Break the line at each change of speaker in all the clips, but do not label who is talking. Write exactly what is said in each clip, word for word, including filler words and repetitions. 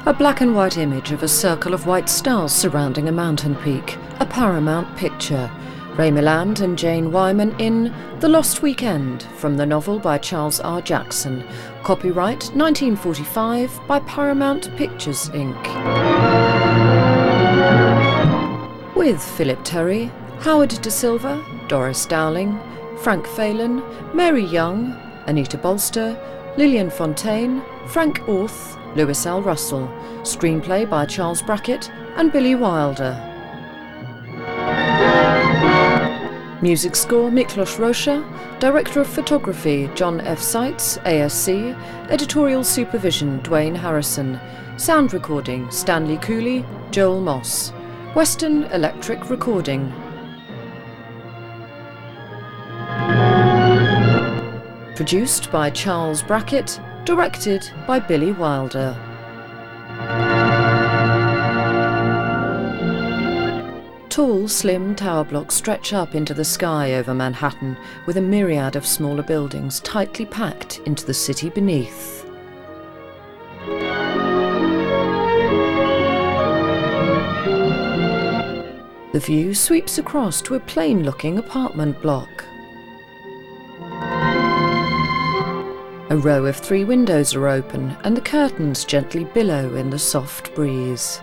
A black and white image of a circle of white stars surrounding a mountain peak. A Paramount picture. Ray Milland and Jane Wyman in The Lost Weekend, from the novel by Charles R. Jackson. Copyright nineteen forty-five by Paramount Pictures, Incorporated. With Philip Terry, Howard Da Silva, Doris Dowling, Frank Phelan, Mary Young, Anita Bolster, Lillian Fontaine, Frank Orth, Lewis L. Russell. Screenplay by Charles Brackett and Billy Wilder. Music score Miklos Rocha. Director of Photography John F. Seitz, A S C. Editorial supervision Dwayne Harrison. Sound recording Stanley Cooley, Joel Moss. Western Electric Recording. Produced by Charles Brackett. Directed by Billy Wilder. Tall, slim tower blocks stretch up into the sky over Manhattan, with a myriad of smaller buildings tightly packed into the city beneath. The view sweeps across to a plain-looking apartment block. A row of three windows are open, and the curtains gently billow in the soft breeze.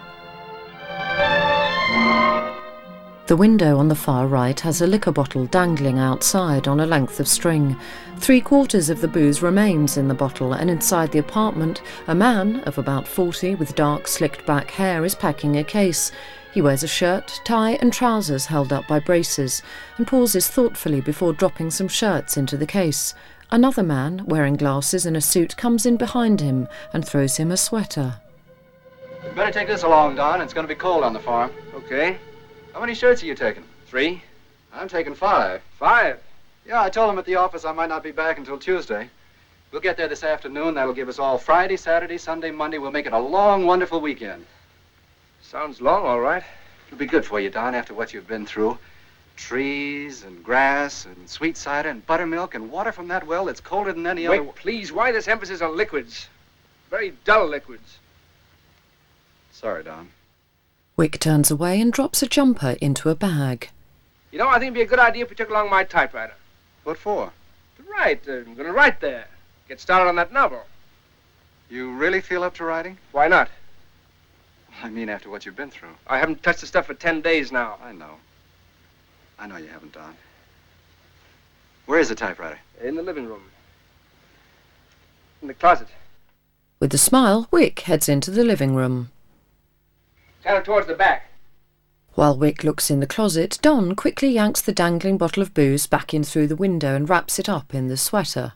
The window on the far right has a liquor bottle dangling outside on a length of string. Three quarters of the booze remains in the bottle, and inside the apartment, a man of about forty with dark slicked back hair is packing a case. He wears a shirt, tie and trousers held up by braces, and pauses thoughtfully before dropping some shirts into the case. Another man, wearing glasses and a suit, comes in behind him and throws him a sweater.
You better take this along, Don. It's going to be cold on the farm.
Okay.
How many shirts are you taking?
Three.
I'm taking five.
Five?
Yeah, I told them at the office I might not be back until Tuesday. We'll get there this afternoon. That'll give us all Friday, Saturday, Sunday, Monday. We'll make it a long, wonderful weekend.
Sounds long, all right.
It'll be good for you, Don, after what you've been through. Trees and grass and sweet cider and buttermilk and water from that well that's colder than any
Wait,
other...
please, why this emphasis on liquids? Very dull liquids.
Sorry, Don.
Wick
turns away and drops a jumper into a bag.
You know, I think it'd be a good idea if we took along my typewriter.
What for?
To write. Uh, I'm going to write there. Get started on that novel.
You really feel up to writing?
Why not?
I mean, after what you've been through.
I haven't touched the stuff for ten days now.
I know. I know you haven't, Don. Where is the typewriter?
In the living room. In the closet.
With a smile, Wick heads into the living room.
Kind of towards the back.
While Wick looks in the closet, Don quickly yanks the dangling bottle of booze back in through the window and wraps it up in the sweater.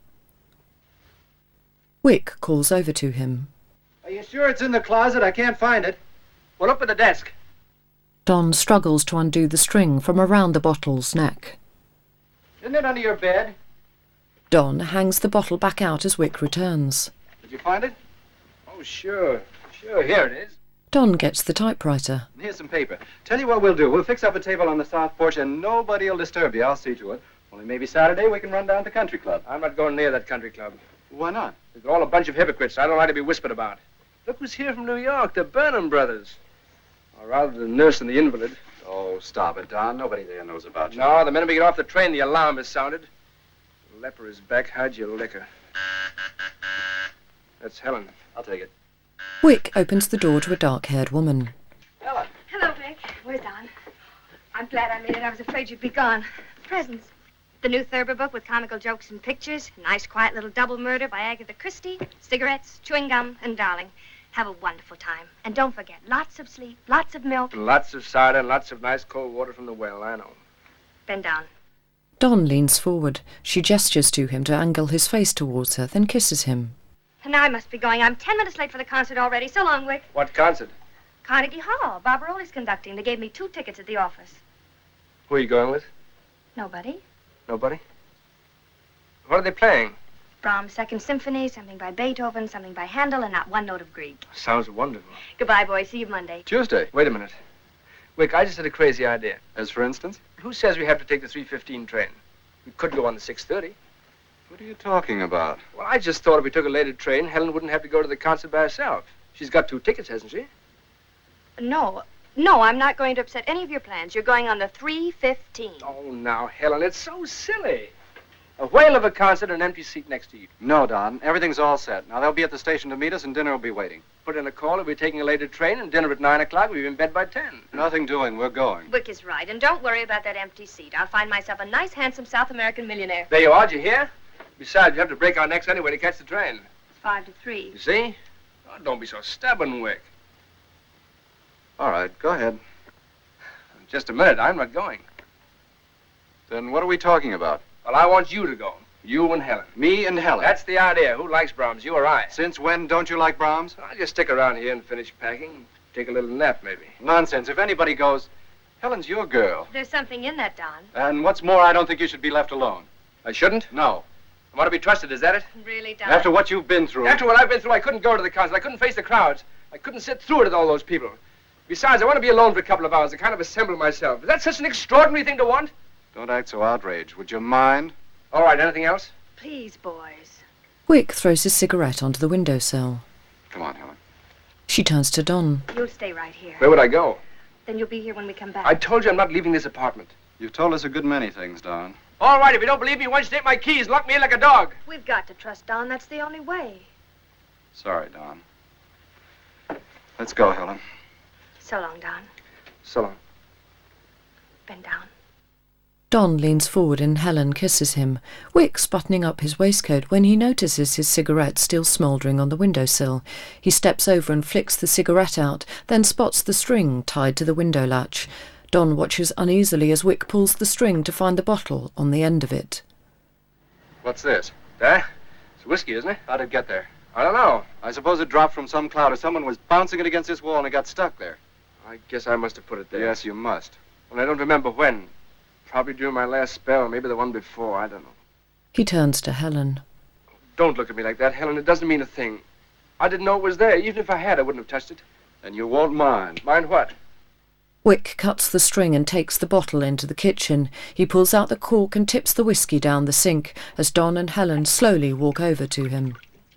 Wick calls over to him.
Are you sure it's in the closet? I can't find it.
Well, up at the desk.
Don struggles to undo the string from around the bottle's neck.
Isn't it under your bed?
Don hangs the bottle back out as Wick returns.
Did you find it?
Oh, sure. Sure, here it is.
Don gets the typewriter.
Here's some paper. Tell you what we'll do. We'll fix up a table on the south porch and nobody'll disturb you. I'll see to it. Only maybe Saturday we can run down to the country club.
I'm not going near that country club.
Why not?
They're all a bunch of hypocrites. I don't like to be whispered about. Look who's here from New York, the Burnham brothers. Or rather, the nurse and the invalid.
Oh, stop it, Don. Nobody there knows about you.
No, the minute we get off the train, the alarm is sounded. The leper is back. Hide your liquor. That's Helen.
I'll take it.
Wick opens the door to a dark-haired woman.
Helen.
Hello, Vic. Where's Don? I'm glad I made it. I was afraid you'd be gone. Presents. The new Thurber book with comical jokes and pictures. A nice, quiet little double murder by Agatha Christie. Cigarettes, chewing gum, and darling. Have a wonderful time. And don't forget, lots of sleep, lots of milk.
And lots of cider and lots of nice cold water from the well, I know.
Bend down.
Don leans forward. She gestures to him to angle his face towards her, then kisses him.
And now I must be going. I'm ten minutes late for the concert already. So long, Wick.
What concert?
Carnegie Hall. Barbaroli's conducting. They gave me two tickets at the office.
Who are you going with?
Nobody.
Nobody? What are they playing?
Brahms' Second Symphony, something by Beethoven, something by Handel, and not one note of Grieg.
Sounds wonderful.
Goodbye, boys. See you Monday.
Tuesday.
Wait a minute. Wick, I just had a crazy idea.
As for instance?
Who says we have to take the three fifteen train? We could go on the six thirty.
What are you talking about?
Well, I just thought if we took a later train, Helen wouldn't have to go to the concert by herself. She's got two tickets, hasn't she?
No. No, I'm not going to upset any of your plans. You're going on the three fifteen.
Oh, now, Helen, it's so silly. A whale of a concert and an empty seat next to you.
No, Don. Everything's all set. Now, they'll be at the station to meet us, and dinner will be waiting.
Put in a call, we'll be taking a later train, and dinner at nine o'clock. We'll be in bed by ten.
Nothing doing. We're going.
Wick is right, and don't worry about that empty seat. I'll find myself a nice, handsome South American millionaire.
There you are, did you hear? Besides, you have to break our necks anyway to catch the train.
It's five to three.
You see? Oh, don't be so stubborn, Wick.
All right, go ahead.
Just a minute, I'm not going.
Then what are we talking about?
Well, I want you to go. You and Helen.
Me and Helen.
That's the idea. Who likes Brahms, you or I?
Since when don't you like Brahms?
I'll just stick around here and finish packing. Take a little nap, maybe.
Nonsense. If anybody goes, Helen's your girl.
There's something in that, Don.
And what's more, I don't think you should be left alone.
I shouldn't?
No.
I want to be trusted, is that it?
Really, Don?
After what you've been through.
After what I've been through, I couldn't go to the concert. I couldn't face the crowds. I couldn't sit through it with all those people. Besides, I want to be alone for a couple of hours to kind of assemble myself. Is that such an extraordinary thing to want?
Don't act so outraged. Would you mind?
All right, anything else?
Please, boys.
Wick throws his cigarette onto the windowsill.
Come on, Helen.
She turns to Don.
You'll stay right here.
Where would I go?
Then you'll be here when we come back.
I told you I'm not leaving this apartment.
You've told us a good many things, Don.
All right, if you don't believe me, why don't you take my keys and lock me in like a dog?
We've got to trust Don. That's the only way.
Sorry, Don. Let's go, Helen.
So long, Don.
So long.
Bend down.
Don leans forward and Helen kisses him. Wick's buttoning up his waistcoat when he notices his cigarette still smouldering on the windowsill. He steps over and flicks the cigarette out, then spots the string tied to the window latch. Don watches uneasily as Wick pulls the string to find the bottle on the end of it.
What's this?
There? It's whiskey, isn't it?
How'd it get there?
I don't know.
I suppose it dropped from some cloud or someone was bouncing it against this wall and it got stuck there.
I guess I must have put it there.
Yes, you must.
Well, I don't remember when. Probably during my last spell, maybe the one before, I don't know.
He turns to Helen.
Don't look at me like that, Helen. It doesn't mean a thing. I didn't know it was there. Even if I had, I wouldn't have touched it.
And you won't mind.
Mind what?
Wick cuts the string and takes the bottle into the kitchen. He pulls out the cork and tips the whiskey down the sink as Don and Helen slowly walk over to him.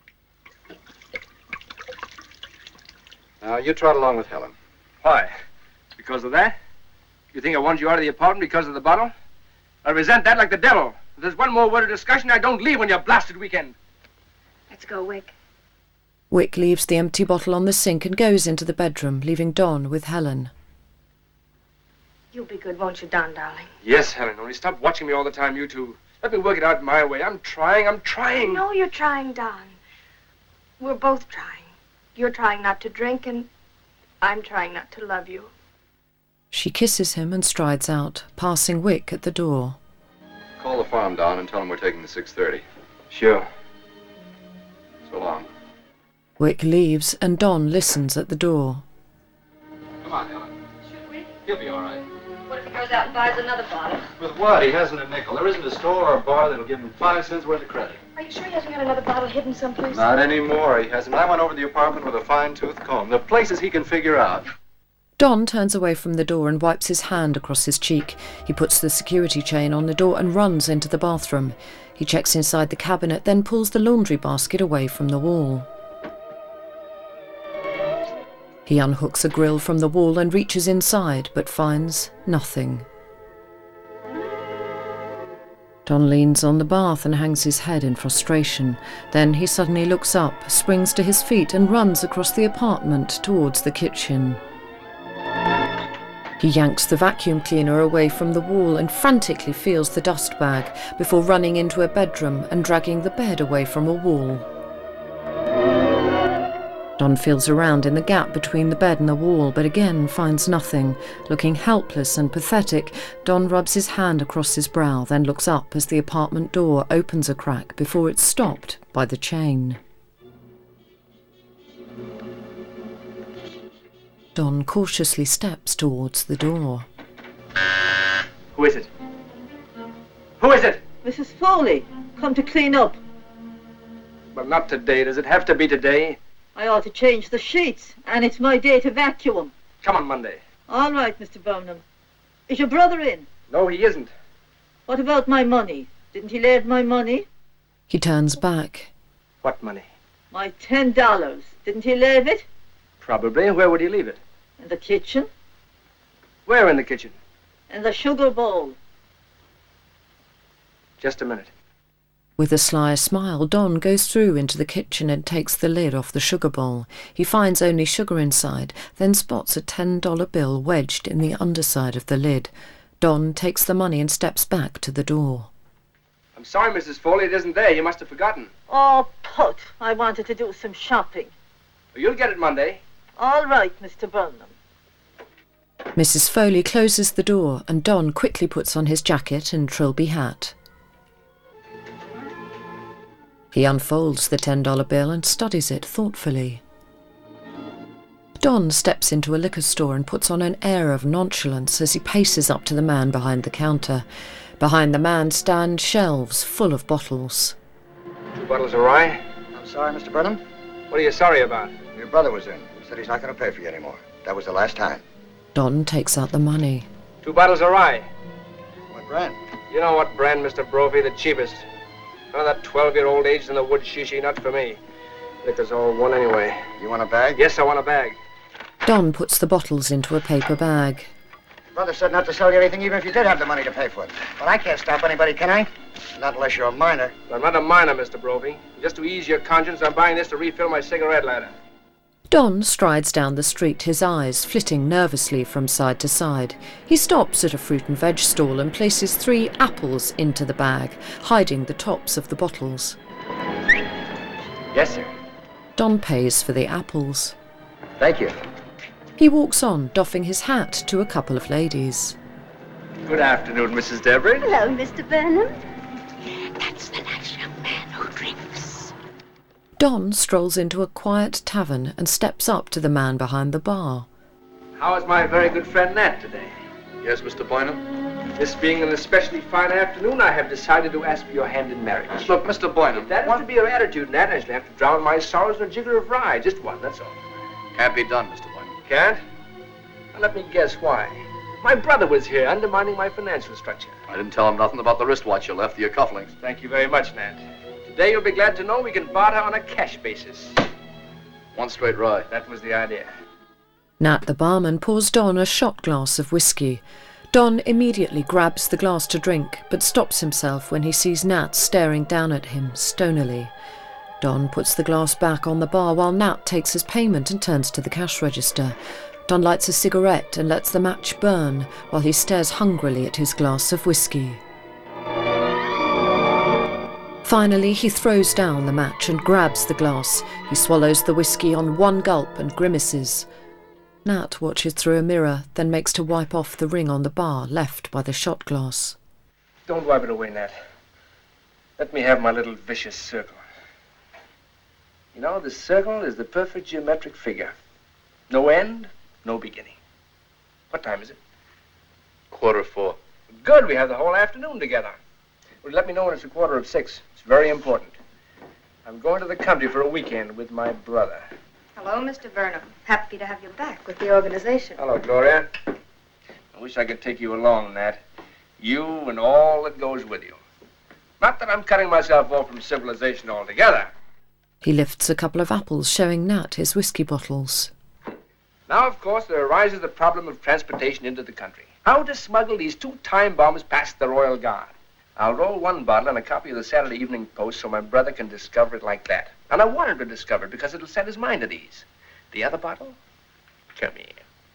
Now, you trot along with Helen.
Why? Because of that? You think I wanted you out of the apartment because of the bottle? I resent that like the devil. If there's one more word of discussion, I don't leave on your blasted weekend.
Let's go, Wick.
Wick leaves the empty bottle on the sink and goes into the bedroom, leaving Don with Helen.
You'll be good, won't you, Don, darling?
Yes, Helen. Only stop watching me all the time, you two. Let me work it out my way. I'm trying. I'm trying.
I know you're trying, Don. We're both trying. You're trying not to drink, and I'm trying not to love you.
She kisses him and strides out, passing Wick at the door.
Call the farm, Don, and tell them we're taking the six thirty.
Sure.
So long.
Wick leaves and Don listens at the door.
Come on, Helen.
Should we?
He'll be all right.
What if he goes out and buys another bottle?
With what? He hasn't a nickel. There isn't a store or a bar that'll give him five cents worth of credit.
Are you sure he hasn't got another bottle hidden someplace?
Not anymore. He hasn't. I went over the apartment with a fine-tooth comb. The places he can figure out.
Don turns away from the door and wipes his hand across his cheek. He puts the security chain on the door and runs into the bathroom. He checks inside the cabinet, then pulls the laundry basket away from the wall. He unhooks a grill from the wall and reaches inside, but finds nothing. Don leans on the bath and hangs his head in frustration. Then he suddenly looks up, springs to his feet and runs across the apartment towards the kitchen. He yanks the vacuum cleaner away from the wall and frantically feels the dust bag before running into a bedroom and dragging the bed away from a wall. Don feels around in the gap between the bed and the wall, but again finds nothing. Looking helpless and pathetic, Don rubs his hand across his brow, then looks up as the apartment door opens a crack before it's stopped by the chain. Don cautiously steps towards the door.
Who is it? Who is it?
Missus Foley, come to clean up.
Well, not today. Does it have to be today?
I ought to change the sheets, and it's my day to vacuum.
Come on Monday.
All right, Mister Bonham. Is your brother in?
No, he isn't.
What about my money? Didn't he leave my money?
He turns back.
What money?
My ten dollars. Didn't he leave it?
Probably. Where would he leave it?
In the kitchen.
Where in the kitchen?
In the sugar bowl.
Just a minute.
With a sly smile, Don goes through into the kitchen and takes the lid off the sugar bowl. He finds only sugar inside, then spots a ten dollar bill wedged in the underside of the lid. Don takes the money and steps back to the door.
I'm sorry, Missus Foley, it isn't there. You must have forgotten.
Oh, put. I wanted to do some shopping.
Well, you'll get it Monday.
All right, Mister Burnham.
Missus Foley closes the door and Don quickly puts on his jacket and trilby hat. He unfolds the ten dollar bill and studies it thoughtfully. Don steps into a liquor store and puts on an air of nonchalance as he paces up to the man behind the counter. Behind the man stand shelves full of bottles.
Two bottles of rye.
I'm sorry, Mister Burnham.
What are you sorry about?
Your brother was in. He said he's not going to pay for you anymore. That was the last time.
Don takes out the money.
Two bottles of rye.
What brand?
You know what brand, Mister Brophy, the cheapest. None of that twelve-year-old aged in the wood shishi, not for me. Liquor's all one anyway.
You want a bag?
Yes, I want a bag.
Don puts the bottles into a paper bag.
Your brother said not to sell you anything even if you did have the money to pay for it. But I can't stop anybody, can I? Not unless you're a minor.
I'm not a minor, Mister Brophy. Just to ease your conscience, I'm buying this to refill my cigarette lighter.
Don strides down the street, his eyes flitting nervously from side to side. He stops at a fruit and veg stall and places three apples into the bag, hiding the tops of the bottles.
Yes, sir.
Don pays for the apples.
Thank you.
He walks on, doffing his hat to a couple of ladies.
Good afternoon, Missus Debrid.
Hello, Mister Burnham. That's the nice young man who drinks.
Don strolls into a quiet tavern and steps up to the man behind the bar.
How is my very good friend Nat today?
Yes, Mister Boynham?
This being an especially fine afternoon, I have decided to ask for your hand in marriage.
Look, Mister Boynham.
If that is to be your attitude, Nat, I shall have to drown my sorrows in a jigger of rye. Just one, that's all.
Can't be done, Mister Boynham.
Can't? Well, let me guess why. My brother was here, undermining my financial structure.
I didn't tell him nothing about the wristwatch you left, the cufflinks.
Thank you very much, Nat. Today you'll be glad to know we can barter on a cash basis.
One straight rye.
That was the idea.
Nat the barman pours Don a shot glass of whiskey. Don immediately grabs the glass to drink, but stops himself when he sees Nat staring down at him stonily. Don puts the glass back on the bar while Nat takes his payment and turns to the cash register. Don lights a cigarette and lets the match burn while he stares hungrily at his glass of whiskey. Finally, he throws down the match and grabs the glass. He swallows the whiskey on one gulp and grimaces. Nat watches through a mirror, then makes to wipe off the ring on the bar left by the shot glass.
Don't wipe it away, Nat. Let me have my little vicious circle. You know, the circle is the perfect geometric figure. No end, no beginning. What time is it?
Quarter of four.
Good, we have the whole afternoon together. Well, let me know when it's a quarter of six. It's very important. I'm going to the country for a weekend with my brother.
Hello, Mister Burnham. Happy to have you back with the organization.
Hello, Gloria. I wish I could take you along, Nat. You and all that goes with you. Not that I'm cutting myself off from civilization altogether.
He lifts a couple of apples, showing Nat his whiskey bottles.
Now, of course, there arises the problem of transportation into the country. How to smuggle these two time bombs past the Royal Guard. I'll roll one bottle and a copy of the Saturday Evening Post so my brother can discover it like that. And I want him to discover it because it'll set his mind at ease. The other bottle? Come here.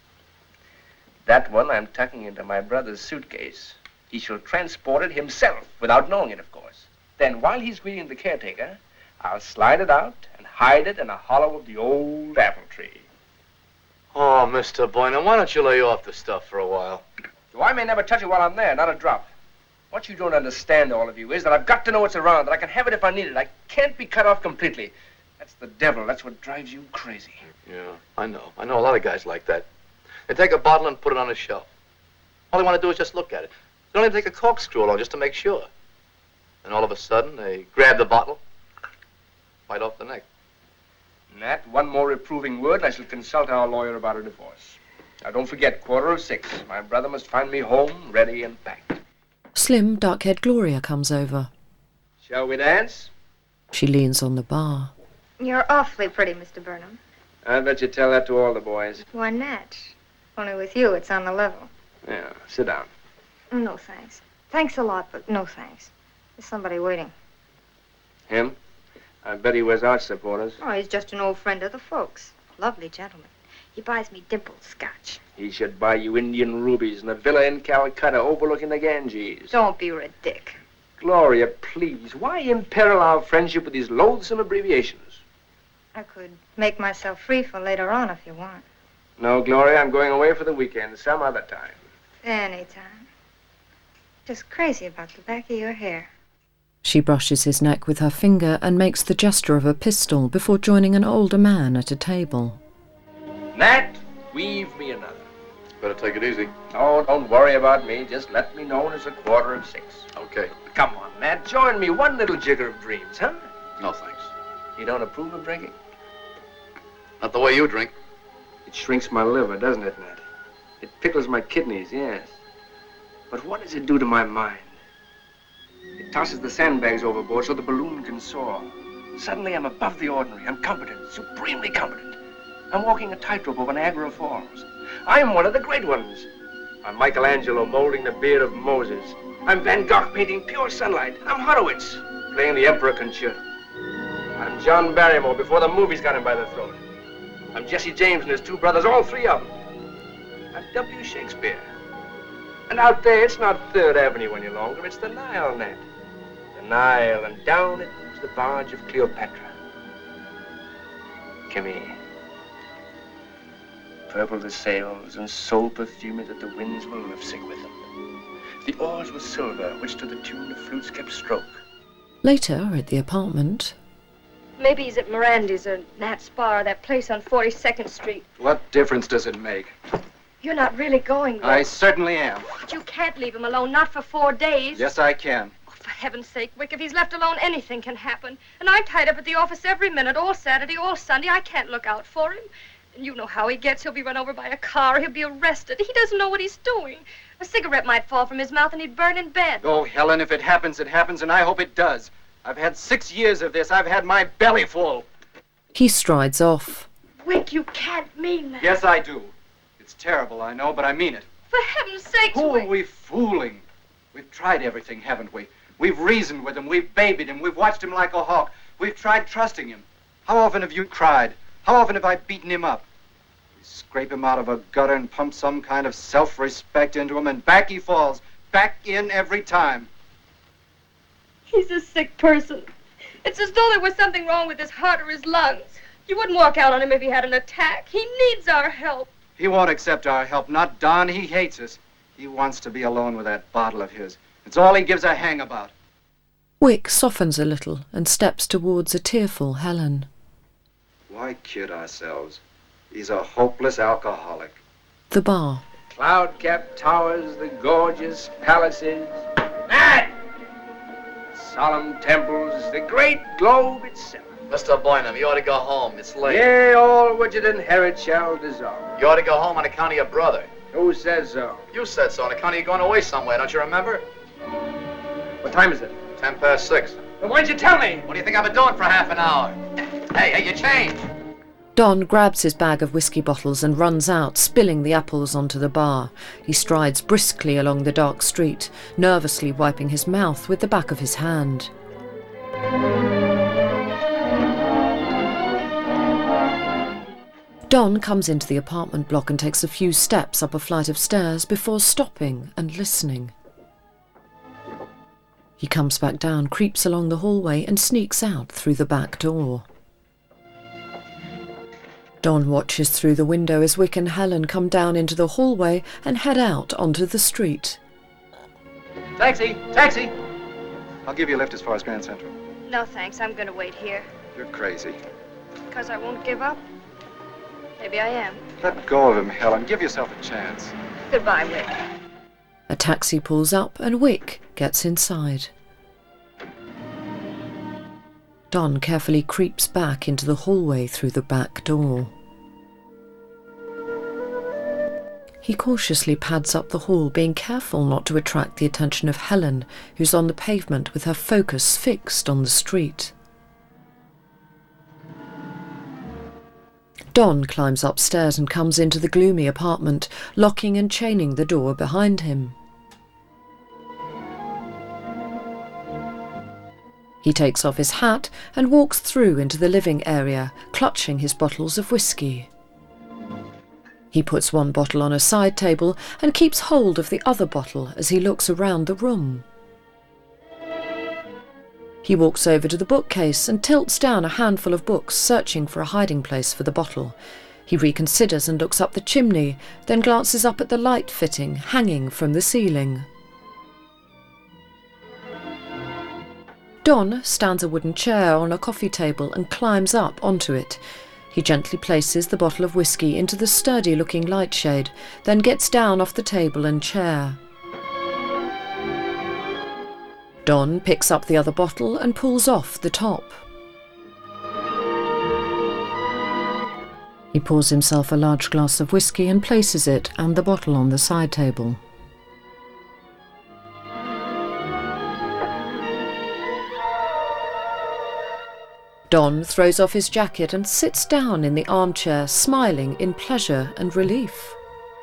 That one I'm tucking into my brother's suitcase. He shall transport it himself, without knowing it, of course. Then, while he's greeting the caretaker, I'll slide it out and hide it in a hollow of the old apple tree.
Oh, Mister Boynham, why don't you lay off the stuff for a while?
So I may never touch it while I'm there, not a drop. What you don't understand, all of you, is that I've got to know it's around, that I can have it if I need it. I can't be cut off completely. That's the devil. That's what drives you crazy.
Yeah, I know. I know a lot of guys like that. They take a bottle and put it on a shelf. All they want to do is just look at it. They don't even take a corkscrew along just to make sure. And all of a sudden, they grab the bottle, bite off the neck.
Nat, one more reproving word, and I shall consult our lawyer about a divorce. Now, don't forget, quarter of six. My brother must find me home, ready and packed.
Slim, dark-haired Gloria comes over.
Shall we dance?
She leans on the bar.
You're awfully pretty, Mister Burnham.
I bet you tell that to all the boys.
Why not? Only with you, it's on the level.
Yeah, sit down.
No, thanks. Thanks a lot, but no thanks. There's somebody waiting.
Him? I bet he wears art supporters.
Oh, he's just an old friend of the folks. Lovely gentleman. He buys me dimpled scotch.
He should buy you Indian rubies in a villa in Calcutta overlooking the Ganges.
Don't be ridiculous.
Gloria, please, why imperil our friendship with these loathsome abbreviations?
I could make myself free for later on if you want.
No, Gloria, I'm going away for the weekend, some other time.
Anytime. Just crazy about the back of your hair.
She brushes his neck with her finger and makes the gesture of a pistol before joining an older man at a table.
Nat, weave me another.
Better take it easy.
Oh, don't worry about me. Just let me know when it's a quarter of six.
Okay.
Come on, Nat. Join me. One little jigger of dreams, huh?
No, thanks.
You don't approve of drinking?
Not the way you drink.
It shrinks my liver, doesn't it, Nat? It pickles my kidneys, yes. But what does it do to my mind? It tosses the sandbags overboard so the balloon can soar. Suddenly I'm above the ordinary. I'm competent, supremely competent. I'm walking a tightrope over Niagara Falls. I'm one of the great ones. I'm Michelangelo molding the beard of Moses. I'm Van Gogh painting pure sunlight. I'm Horowitz playing the Emperor Concerto. I'm John Barrymore before the movies got him by the throat. I'm Jesse James and his two brothers, all three of them. I'm W. Shakespeare. And out there, it's not Third Avenue any longer. It's the Nile, Nat. The Nile, and down it moves the barge of Cleopatra. Come here. Purple the sails, and soul perfumed that the winds were lovesick with them. The oars were silver, which to the tune of flutes kept stroke.
Later, at the apartment...
Maybe he's at Mirandy's or Nat's Bar, that place on forty-second Street.
What difference does it make?
You're not really going there.
I certainly am.
But you can't leave him alone, not for four days.
Yes, I can.
Oh, for heaven's sake, Wick, if he's left alone, anything can happen. And I'm tied up at the office every minute, all Saturday, all Sunday. I can't look out for him. And you know how he gets. He'll be run over by a car. He'll be arrested. He doesn't know what he's doing. A cigarette might fall from his mouth and he'd burn in bed.
Oh, Helen, if it happens, it happens, and I hope it does. I've had six years of this. I've had my belly full.
He strides off.
Wick, you can't mean that.
Yes, I do. It's terrible, I know, but I mean it.
For heaven's sake,
Who
Wick.
are we fooling? We've tried everything, haven't we? We've reasoned with him. We've babied him. We've watched him like a hawk. We've tried trusting him. How often have you cried? How often have I beaten him up? We scrape him out of a gutter and pump some kind of self-respect into him, and back he falls. Back in every time.
He's a sick person. It's as though there was something wrong with his heart or his lungs. You wouldn't walk out on him if he had an attack. He needs our help.
He won't accept our help. Not Don. He hates us. He wants to be alone with that bottle of his. It's all he gives a hang about.
Wick softens a little and steps towards a tearful Helen.
Why kid ourselves? He's a hopeless alcoholic.
The bar.
Cloud-capped towers, the gorgeous palaces. Nat! Solemn temples, the great globe itself.
Mister Boynham, you ought to go home. It's late.
Yea, all which it inherit shall dissolve.
You ought to go home on account of your brother.
Who says so?
You said so on account of you going away somewhere, don't you remember?
What time is it?
Ten past six.
Then why'd you tell me?
What do you think I've been doing for half an hour? Hey, hey, you changed.
Don grabs his bag of whiskey bottles and runs out, spilling the apples onto the bar. He strides briskly along the dark street, nervously wiping his mouth with the back of his hand. Don comes into the apartment block and takes a few steps up a flight of stairs before stopping and listening. He comes back down, creeps along the hallway and sneaks out through the back door. Don watches through the window as Wick and Helen come down into the hallway and head out onto the street.
Taxi! Taxi! I'll give you a lift as far as Grand Central.
No, thanks. I'm going to wait here.
You're crazy.
Because I won't give up? Maybe I am.
Let go of him, Helen. Give yourself a chance.
Goodbye, Wick.
A taxi pulls up and Wick gets inside. Don carefully creeps back into the hallway through the back door. He cautiously pads up the hall, being careful not to attract the attention of Helen, who's on the pavement with her focus fixed on the street. Don climbs upstairs and comes into the gloomy apartment, locking and chaining the door behind him. He takes off his hat and walks through into the living area, clutching his bottles of whiskey. He puts one bottle on a side table and keeps hold of the other bottle as he looks around the room. He walks over to the bookcase and tilts down a handful of books, searching for a hiding place for the bottle. He reconsiders and looks up the chimney, then glances up at the light fitting hanging from the ceiling. Don stands a wooden chair on a coffee table and climbs up onto it. He gently places the bottle of whiskey into the sturdy-looking light shade, then gets down off the table and chair. Don picks up the other bottle and pulls off the top. He pours himself a large glass of whiskey and places it and the bottle on the side table. Don throws off his jacket and sits down in the armchair, smiling in pleasure and relief.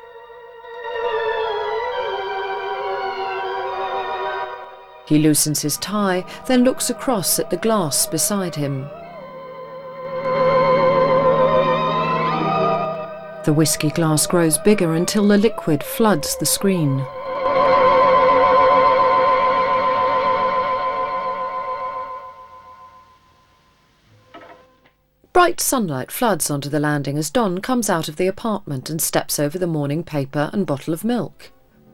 He loosens his tie, then looks across at the glass beside him. The whiskey glass grows bigger until the liquid floods the screen. Bright sunlight floods onto the landing as Don comes out of the apartment and steps over the morning paper and bottle of milk.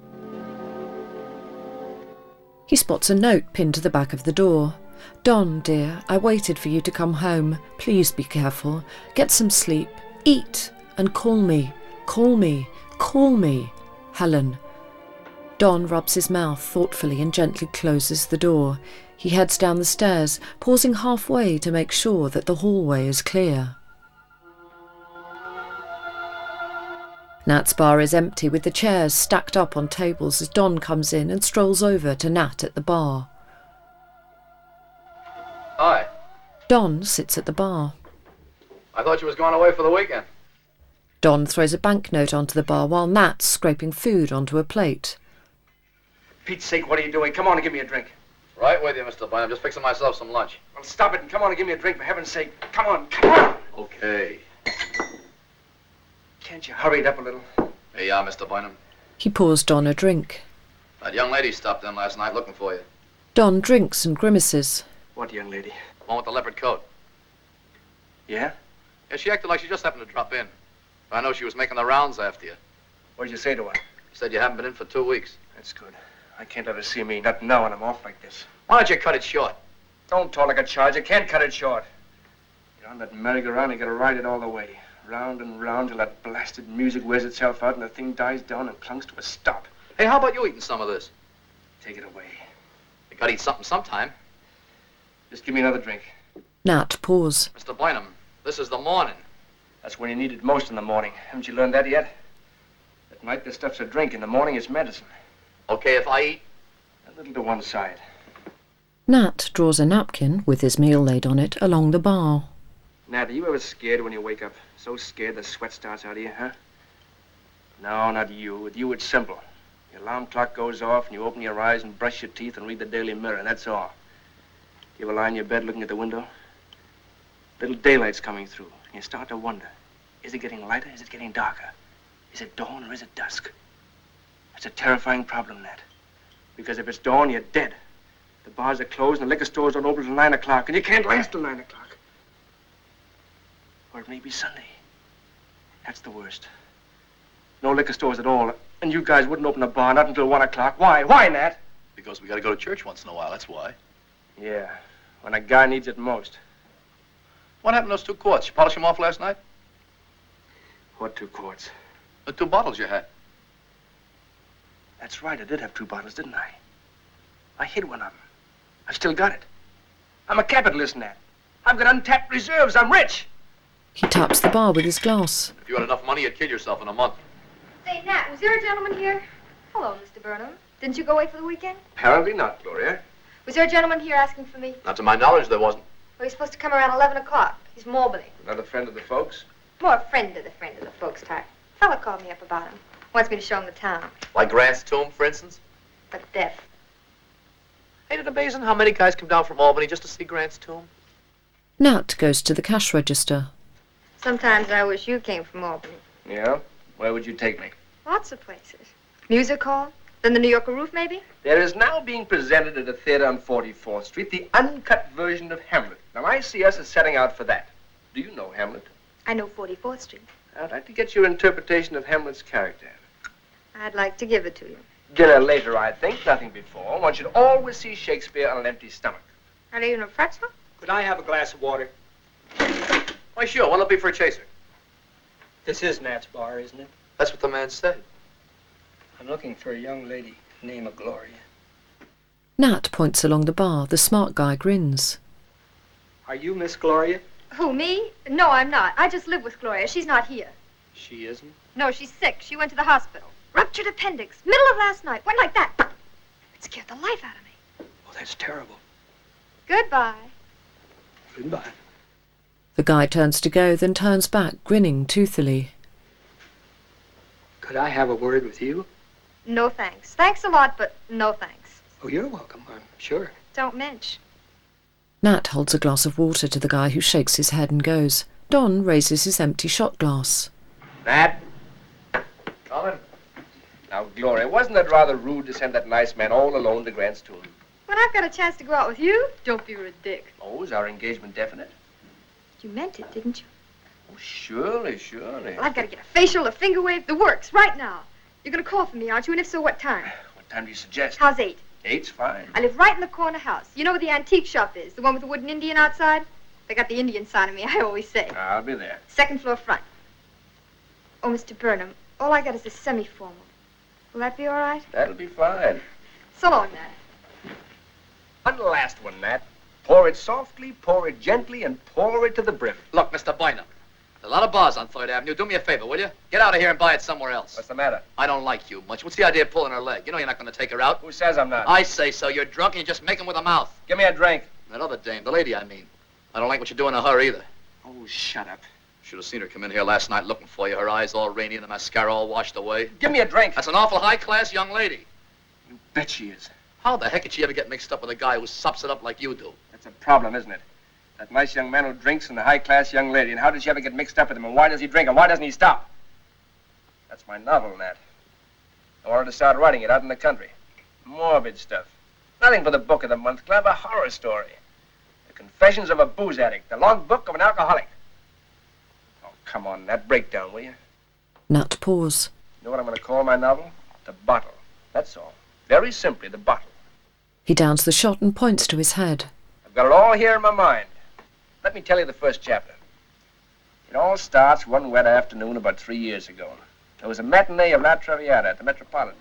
He spots a note pinned to the back of the door. "Don, dear, I waited for you to come home. Please be careful. Get some sleep. Eat. And call me. Call me. Call me. Helen." Don rubs his mouth thoughtfully and gently closes the door. He heads down the stairs, pausing halfway to make sure that the hallway is clear. Nat's bar is empty with the chairs stacked up on tables as Don comes in and strolls over to Nat at the bar.
Hi.
Don sits at the bar.
I thought you was going away for the weekend.
Don throws a banknote onto the bar while Nat's scraping food onto a plate.
Pete's sake, what are you doing? Come on and give me a drink.
Right with you, Mister Bynum. Just fixing myself some lunch.
Well, stop it and come on and give me a drink, for heaven's sake. Come on, come on!
Okay.
Can't you hurry it up a little?
Here you are, Mister Bynum.
He pours Don a drink.
That young lady stopped in last night looking for you.
Don drinks and grimaces.
What young lady?
One with the leopard coat.
Yeah?
Yeah, she acted like she just happened to drop in. I know she was making the rounds after you.
What did you say to her?
She said you haven't been in for two weeks.
That's good. I can't let her see me, not now when I'm off like this.
Why don't you cut it short?
Don't talk like a child. You can't cut it short. You're on that merry-go-round, you gotta ride it all the way. Round and round till that blasted music wears itself out and the thing dies down and clunks to a stop.
Hey, how about you eating some of this?
Take it away.
You gotta eat something sometime.
Just give me another drink.
Nat pours.
Mister Bynum, this is the morning.
That's when you need it most in the morning. Haven't you learned that yet? At night, this stuff's a drink. In the morning, it's medicine.
Okay if I eat?
A little to one side.
Nat draws a napkin, with his meal laid on it, along the bar.
Nat, are you ever scared when you wake up? So scared the sweat starts out of you, huh? No, not you. With you, it's simple. Your alarm clock goes off, and you open your eyes and brush your teeth and read the Daily Mirror, and that's all. You ever lie in your bed looking at the window? Little daylight's coming through, and you start to wonder, is it getting lighter, is it getting darker? Is it dawn or is it dusk? It's a terrifying problem, Nat. Because if it's dawn, you're dead. The bars are closed and the liquor stores don't open till nine o'clock, and you can't last till nine o'clock. Or it may be Sunday. That's the worst. No liquor stores at all, and you guys wouldn't open a bar not until one o'clock. Why? Why, Nat?
Because we gotta go to church once in a while, that's why.
Yeah, when a guy needs it most.
What happened to those two quarts? You polished them off last night?
What two quarts?
The two bottles you had.
That's right, I did have two bottles, didn't I? I hid one of them. I've still got it. I'm a capitalist, Nat. I've got untapped reserves. I'm rich.
He taps the bar with his glass.
If you had enough money, you'd kill yourself in a month.
Say, Nat, was there a gentleman here? Hello, Mister Burnham. Didn't you go away for the weekend?
Apparently not, Gloria.
Was there a gentleman here asking for me?
Not to my knowledge, there wasn't.
Well, he's supposed to come around eleven o'clock. He's morbiding.
Not a friend of the folks?
More a friend of the friend of the folks type. Fella called me up about him. Wants me to show him the town.
Like Grant's tomb, for instance?
But deaf.
Ain't it amazing how many guys come down from Albany just to see Grant's tomb?
Nat goes to the cash register.
Sometimes I wish you came from Albany.
Yeah? Where would you take me?
Lots of places. Music hall? Then the New Yorker roof, maybe?
There is now being presented at a theater on forty-fourth Street the uncut version of Hamlet. Now, I see us as setting out for that. Do you know Hamlet?
I know forty-fourth Street.
I'd like to get your interpretation of Hamlet's character.
I'd like to give it to you.
Dinner later, I think. Nothing before. One should always see Shakespeare on an empty stomach.
Not even a pretzel?
Could I have a glass of water?
Why, sure. What'll it be for a chaser?
This is Nat's bar, isn't it?
That's what the man said.
I'm looking for a young lady named Gloria.
Nat points along the bar. The smart guy grins.
Are you Miss Gloria?
Who, me? No, I'm not. I just live with Gloria. She's not here.
She isn't?
No, she's sick. She went to the hospital. Ruptured appendix. Middle of last night. Went like that. It scared the life out of me.
Oh, that's terrible.
Goodbye.
Goodbye.
The guy turns to go, then turns back, grinning toothily.
Could I have a word with you?
No thanks. Thanks a lot, but no thanks.
Oh, you're welcome, I'm sure.
Don't mensch.
Nat holds a glass of water to the guy, who shakes his head and goes. Don raises his empty shot glass.
Nat? Coming. Now, Gloria, wasn't it rather rude to send that nice man all alone to Grant's tomb?
When I've got a chance to go out with you, don't be a dick.
Oh, is our engagement definite?
You meant it, didn't you?
Oh, surely, surely.
Well, I've got to get a facial, a finger wave, the works, right now. You're going to call for me, aren't you? And if so, what time?
What time do you suggest?
How's eight?
Eight's fine.
I live right in the corner house. You know where the antique shop is? The one with the wooden Indian outside? They got the Indian side of me, I always say.
I'll be there.
Second floor front. Oh, Mister Burnham, all I got is a semi-formal. Will that be all right?
That'll be fine.
So long, Nat.
One last one, Nat. Pour it softly, pour it gently, and pour it to the brim.
Look, Mister Bynum, there's a lot of bars on Third Avenue. Do me a favor, will you? Get out of here and buy it somewhere else.
What's the matter?
I don't like you much. What's the idea of pulling her leg? You know you're not going to take her out.
Who says I'm not?
I say so. You're drunk and you just make 'em with a mouth.
Give me a drink.
That other dame, the lady, I mean. I don't like what you're doing to her either.
Oh, shut up.
Should have seen her come in here last night looking for you. Her eyes all rainy and the mascara all washed away.
Give me a drink.
That's an awful high-class young lady.
You bet she is.
How the heck did she ever get mixed up with a guy who sops it up like you do?
That's a problem, isn't it? That nice young man who drinks and the high-class young lady. And how did she ever get mixed up with him? And why does he drink? And why doesn't he stop? That's my novel, Nat. I wanted to start writing it out in the country. Morbid stuff. Nothing for the book of the month club. A horror story. The Confessions of a Booze Addict. The Log Book of an Alcoholic. Oh, come on, Nat. Break down, will you?
Nat pause.
You know what I'm going to call my novel? The Bottle. That's all. Very simply, The Bottle.
He downs the shot and points to his head.
I've got it all here in my mind. Let me tell you the first chapter. It all starts one wet afternoon about three years ago. There was a matinee of La Traviata at the Metropolitan.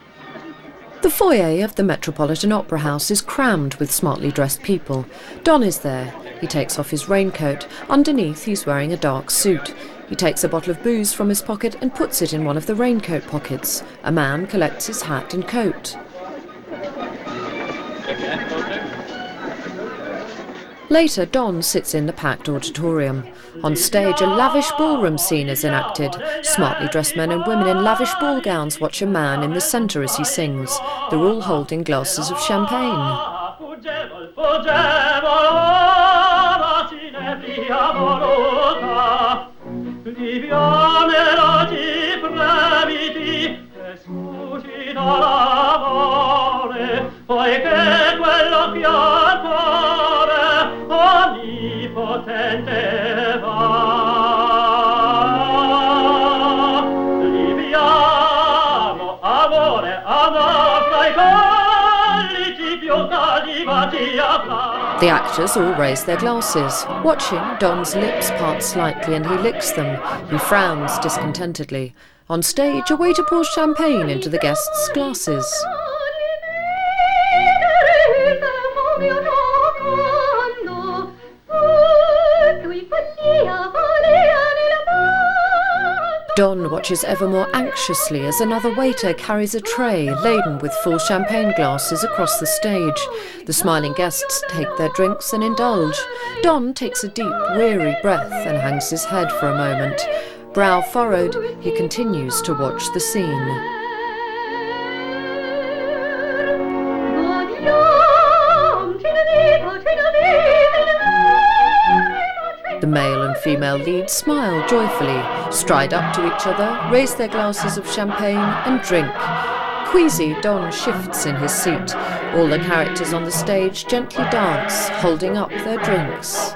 The foyer of the Metropolitan Opera House is crammed with smartly dressed people. Don is there. He takes off his raincoat. Underneath, he's wearing a dark suit. He takes a bottle of booze from his pocket and puts it in one of the raincoat pockets. A man collects his hat and coat. Later, Don sits in the packed auditorium. On stage, a lavish ballroom scene is enacted. Smartly dressed men and women in lavish ball gowns watch a man in the centre as he sings. They're all holding glasses of champagne. The actors all raise their glasses. Watching, Don's lips part slightly and he licks them. He frowns discontentedly. On stage, a waiter pours champagne into the guests' glasses. Don watches ever more anxiously as another waiter carries a tray laden with full champagne glasses across the stage. The smiling guests take their drinks and indulge. Don takes a deep, weary breath and hangs his head for a moment. Brow furrowed, he continues to watch the scene. The male and female leads smile joyfully, stride up to each other, raise their glasses of champagne and drink. Queasy, Don shifts in his seat. All the characters on the stage gently dance, holding up their drinks.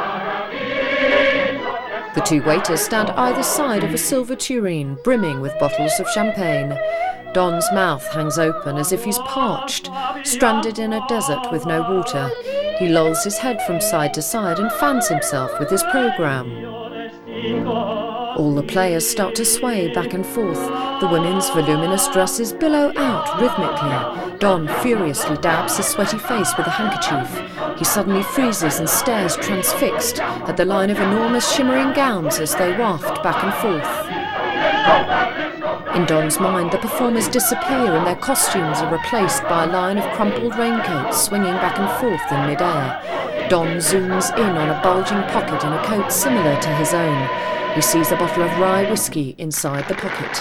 The two waiters stand either side of a silver tureen, brimming with bottles of champagne. Don's mouth hangs open as if he's parched, stranded in a desert with no water. He lolls his head from side to side and fans himself with his programme. All the players start to sway back and forth. The women's voluminous dresses billow out rhythmically. Don furiously dabs his sweaty face with a handkerchief. He suddenly freezes and stares transfixed at the line of enormous shimmering gowns as they waft back and forth. In Don's mind, the performers disappear and their costumes are replaced by a line of crumpled raincoats swinging back and forth in midair. Don zooms in on a bulging pocket in a coat similar to his own. He sees a bottle of rye whiskey inside the pocket.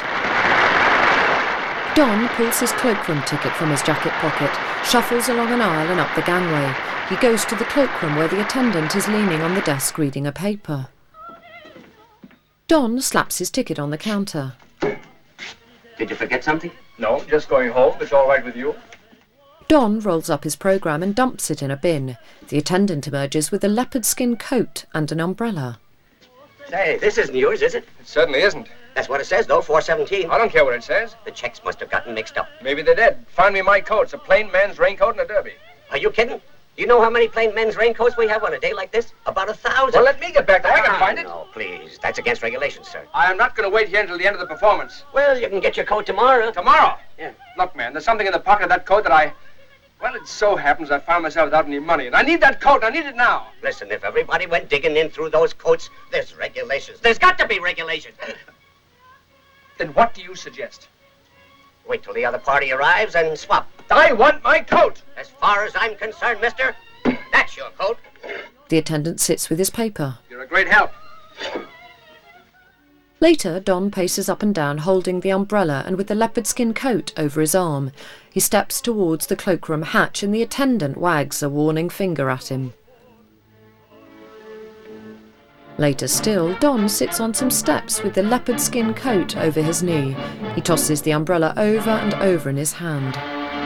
Don pulls his cloakroom ticket from his jacket pocket, shuffles along an aisle and up the gangway. He goes to the cloakroom where the attendant is leaning on the desk reading a paper. Don slaps his ticket on the counter.
Did you forget something?
No, just going home. It's all right with you?
Don rolls up his programme and dumps it in a bin. The attendant emerges with a leopard skin coat and an umbrella.
Say, this isn't yours, is it?
It certainly isn't.
That's what it says, though, four seventeen.
I don't care what it says.
The checks must have gotten mixed up.
Maybe they did. Find me my coat. It's a plain man's raincoat and a derby.
Are you kidding? You know how many plain men's raincoats we have on a day like this? About a thousand.
Well, let me get back there. I can find it.
No, please. That's against regulations, sir.
I am not going to wait here until the end of the performance.
Well, you can get your coat tomorrow.
Tomorrow?
Yeah.
Look, man, there's something in the pocket of that coat that I... Well, it so happens I found myself without any money, and I need that coat, and I need it now.
Listen, if everybody went digging in through those coats, there's regulations. There's got to be regulations.
Then what do you suggest?
Wait till the other party arrives and swap.
I want my coat!
As far as I'm concerned, mister, that's your coat.
The attendant sits with his paper.
You're a great help.
Later, Don paces up and down holding the umbrella and with the leopard skin coat over his arm. He steps towards the cloakroom hatch and the attendant wags a warning finger at him. Later still, Don sits on some steps with the leopard skin coat over his knee. He tosses the umbrella over and over in his hand.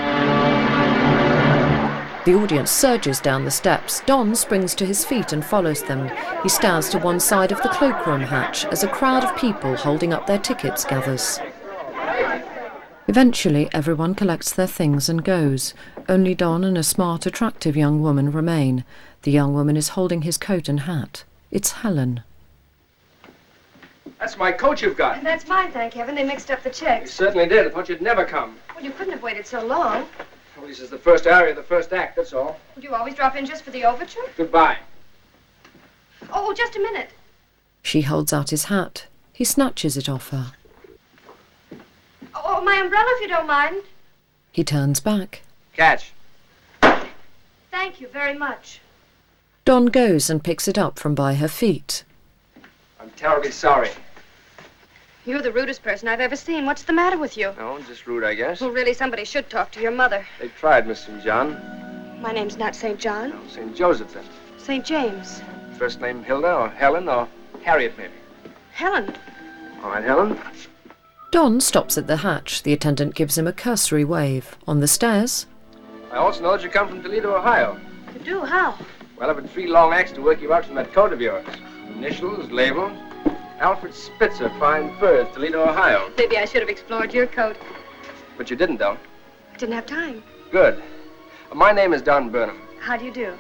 The audience surges down the steps. Don springs to his feet and follows them. He stands to one side of the cloakroom hatch as a crowd of people holding up their tickets gathers. Eventually, everyone collects their things and goes. Only Don and a smart, attractive young woman remain. The young woman is holding his coat and hat. It's Helen.
That's my coat you've got.
That's mine, thank heaven. They mixed up the
You
checks.
certainly did. I thought you'd never come.
Well, you couldn't have waited so long.
Well, this is the first aria of the first act, that's all.
Would you always drop in just for the overture?
Goodbye.
Oh, just a minute.
She holds out his hat. He snatches it off her.
Oh, my umbrella, if you don't mind.
He turns back.
Catch.
Thank you very much.
Don goes and picks it up from by her feet.
I'm terribly sorry.
You're the rudest person I've ever seen. What's the matter with you?
No, just rude, I guess.
Well, really, somebody should talk to your mother.
They tried, Miss Saint John.
My name's not Saint John.
No, Saint Joseph, then.
Saint James.
First name Hilda, or Helen, or Harriet, maybe.
Helen.
All right, Helen.
Don stops at the hatch. The attendant gives him a cursory wave. On the stairs,
I also know that you come from Toledo, Ohio.
You do? How?
Well, I've had three long acts to work you out from that coat of yours. Initials, label, Alfred Spitzer, Fine Furs, Toledo, Ohio.
Maybe I should have explored your coat.
But you didn't, though.
I didn't have time.
Good. Uh, my name is Don Burnham.
How do you do?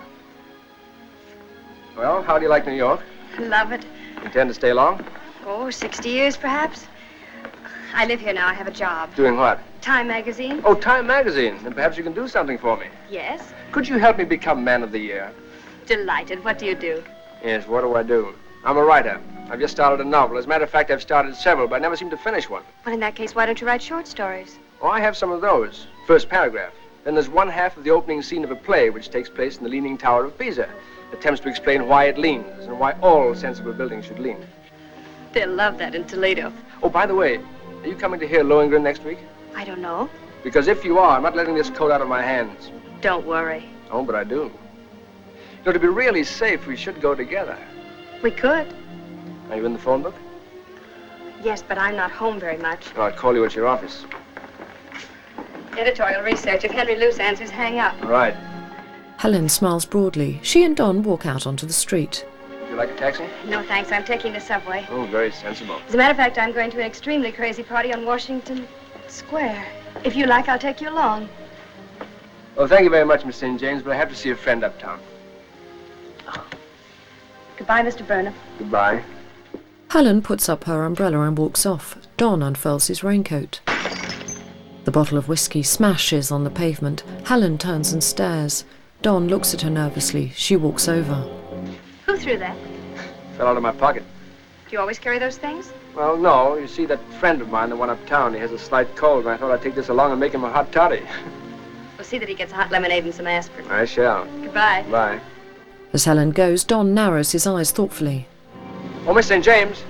Well, how do you like New York?
Love it.
Intend to stay long?
Oh, sixty years, perhaps. I live here now. I have a job.
Doing what?
Time magazine.
Oh, Time magazine. Then perhaps you can do something for me.
Yes.
Could you help me become Man of the Year?
Delighted. What do you do?
Yes, what do I do? I'm a writer. I've just started a novel. As a matter of fact, I've started several, but I never seem to finish one.
Well, in that case, why don't you write short stories?
Oh, I have some of those. First paragraph. Then there's one half of the opening scene of a play which takes place in the Leaning Tower of Pisa. Attempts to explain why it leans and why all sensible buildings should lean.
They'll love that in Toledo.
Oh, by the way, are you coming to hear Lohengrin next week?
I don't know.
Because if you are, I'm not letting this coat out of my hands.
Don't worry.
Oh, but I do. You know, to be really safe, we should go together.
We could.
Are you in the phone book?
Yes, but I'm not home very much.
Oh, I'll call you at your office.
Editorial research. If Henry Luce answers, hang up.
All right.
Helen smiles broadly. She and Don walk out onto the street.
Would you like a taxi?
No, thanks. I'm taking the subway.
Oh, very sensible.
As a matter of fact, I'm going to an extremely crazy party on Washington Square. If you like, I'll take you along.
Well, thank you very much, Miss Saint James, but I have to see a friend uptown.
Goodbye, Mister Burnham.
Goodbye.
Helen puts up her umbrella and walks off. Don unfurls his raincoat. The bottle of whiskey smashes on the pavement. Helen turns and stares. Don looks at her nervously. She walks over.
Who threw that?
Fell out of my pocket.
Do you always carry those things?
Well, no. You see, that friend of mine, the one uptown, he has a slight cold, and I thought I'd take this along and make him a hot toddy.
We'll see that he gets a hot lemonade and some aspirin.
I shall.
Goodbye.
Bye.
As Helen goes, Don narrows his eyes thoughtfully.
Oh, Miss Saint James.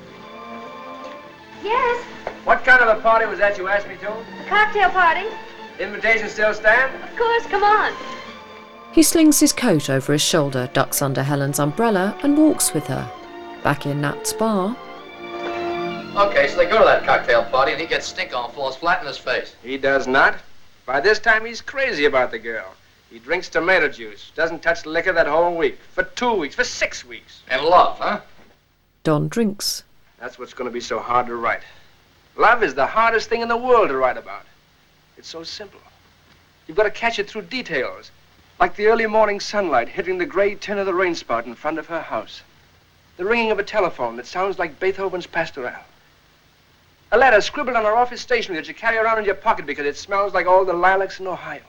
Yes?
What kind of a party was that you asked me to?
A cocktail party?
Invitation still stand?
Of course, come on.
He slings his coat over his shoulder, ducks under Helen's umbrella, and walks with her. Back in Nat's bar.
Okay, so they go to that cocktail party and he gets stink on, falls flat in his face.
He does not. By this time, he's crazy about the girl. He drinks tomato juice, doesn't touch liquor that whole week. For two weeks, for six weeks.
And love, huh?
Don drinks.
That's what's going to be so hard to write. Love is the hardest thing in the world to write about. It's so simple. You've got to catch it through details. Like the early morning sunlight hitting the gray tin of the rain spout in front of her house. The ringing of a telephone that sounds like Beethoven's Pastoral. A letter scribbled on her office stationery that you carry around in your pocket because it smells like all the lilacs in Ohio.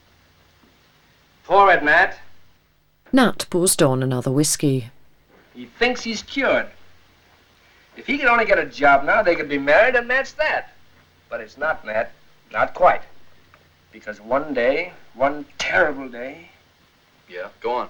Pour it, Nat.
Nat pours Don another whiskey.
He thinks he's cured. If he could only get a job now, they could be married, and that's that. But it's not, Nat. Not quite. Because one day, one terrible day...
Yeah, go on.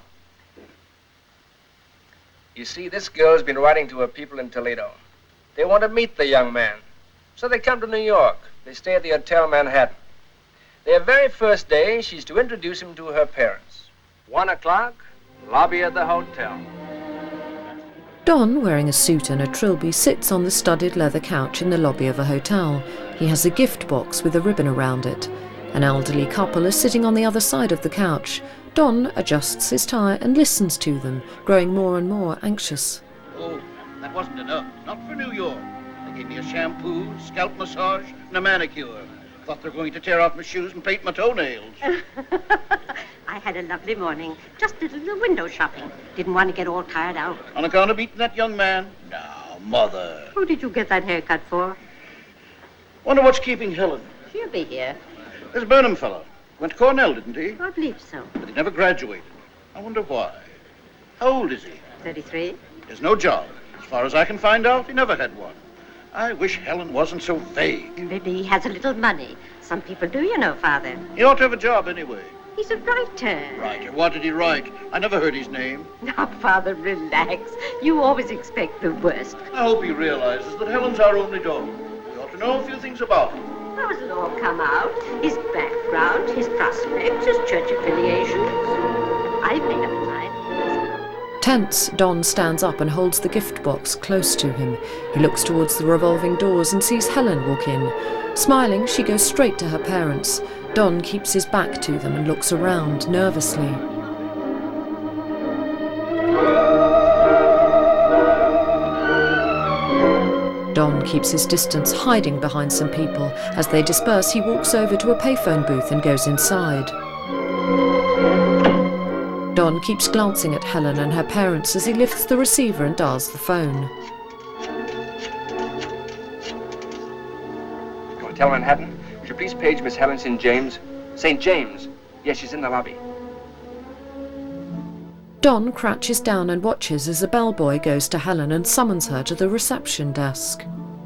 You see, this girl's been writing to her people in Toledo. They want to meet the young man. So they come to New York. They stay at the Hotel Manhattan. Their very first day, she's to introduce him to her parents. One o'clock, lobby of the hotel.
Don, wearing a suit and a trilby, sits on the studded leather couch in the lobby of a hotel. He has a gift box with a ribbon around it. An elderly couple are sitting on the other side of the couch. Don adjusts his tie and listens to them, growing more and more anxious.
Oh, that wasn't enough. Not for New York. They gave me a shampoo, scalp massage, and a manicure. Thought they were going to tear off my shoes and paint my toenails.
I had a lovely morning. Just a little window shopping. Didn't want to get all tired out.
On account of beating that young man? Now, Mother.
Who did you get that haircut for?
Wonder what's keeping Helen.
She'll be here.
There's a Burnham fellow. Went to Cornell, didn't he?
I believe so.
But he never graduated. I wonder why. How old is he?
thirty-three.
There's no job. As far as I can find out, he never had one. I wish Helen wasn't so vague.
Maybe he has a little money. Some people do, you know, Father.
He ought to have a job anyway.
He's a writer.
Writer? What did he write? I never heard his name.
Now, Father, relax. You always expect the worst.
I hope he realizes that Helen's our only daughter. We ought to know a few things about him.
How does it all come out? His background, his prospects, his church affiliations. I've made up my mind.
Tense, Don stands up and holds the gift box close to him. He looks towards the revolving doors and sees Helen walk in. Smiling, she goes straight to her parents. Don keeps his back to them and looks around nervously. Don keeps his distance, hiding behind some people. As they disperse, he walks over to a payphone booth and goes inside. Don keeps glancing at Helen and her parents as he lifts the receiver and dials the phone.
Hotel Manhattan. Would you please page Miss Helen Saint James? Saint James. Yes, she's in the lobby.
Don crouches down and watches as a bellboy goes to Helen and summons her to the reception desk.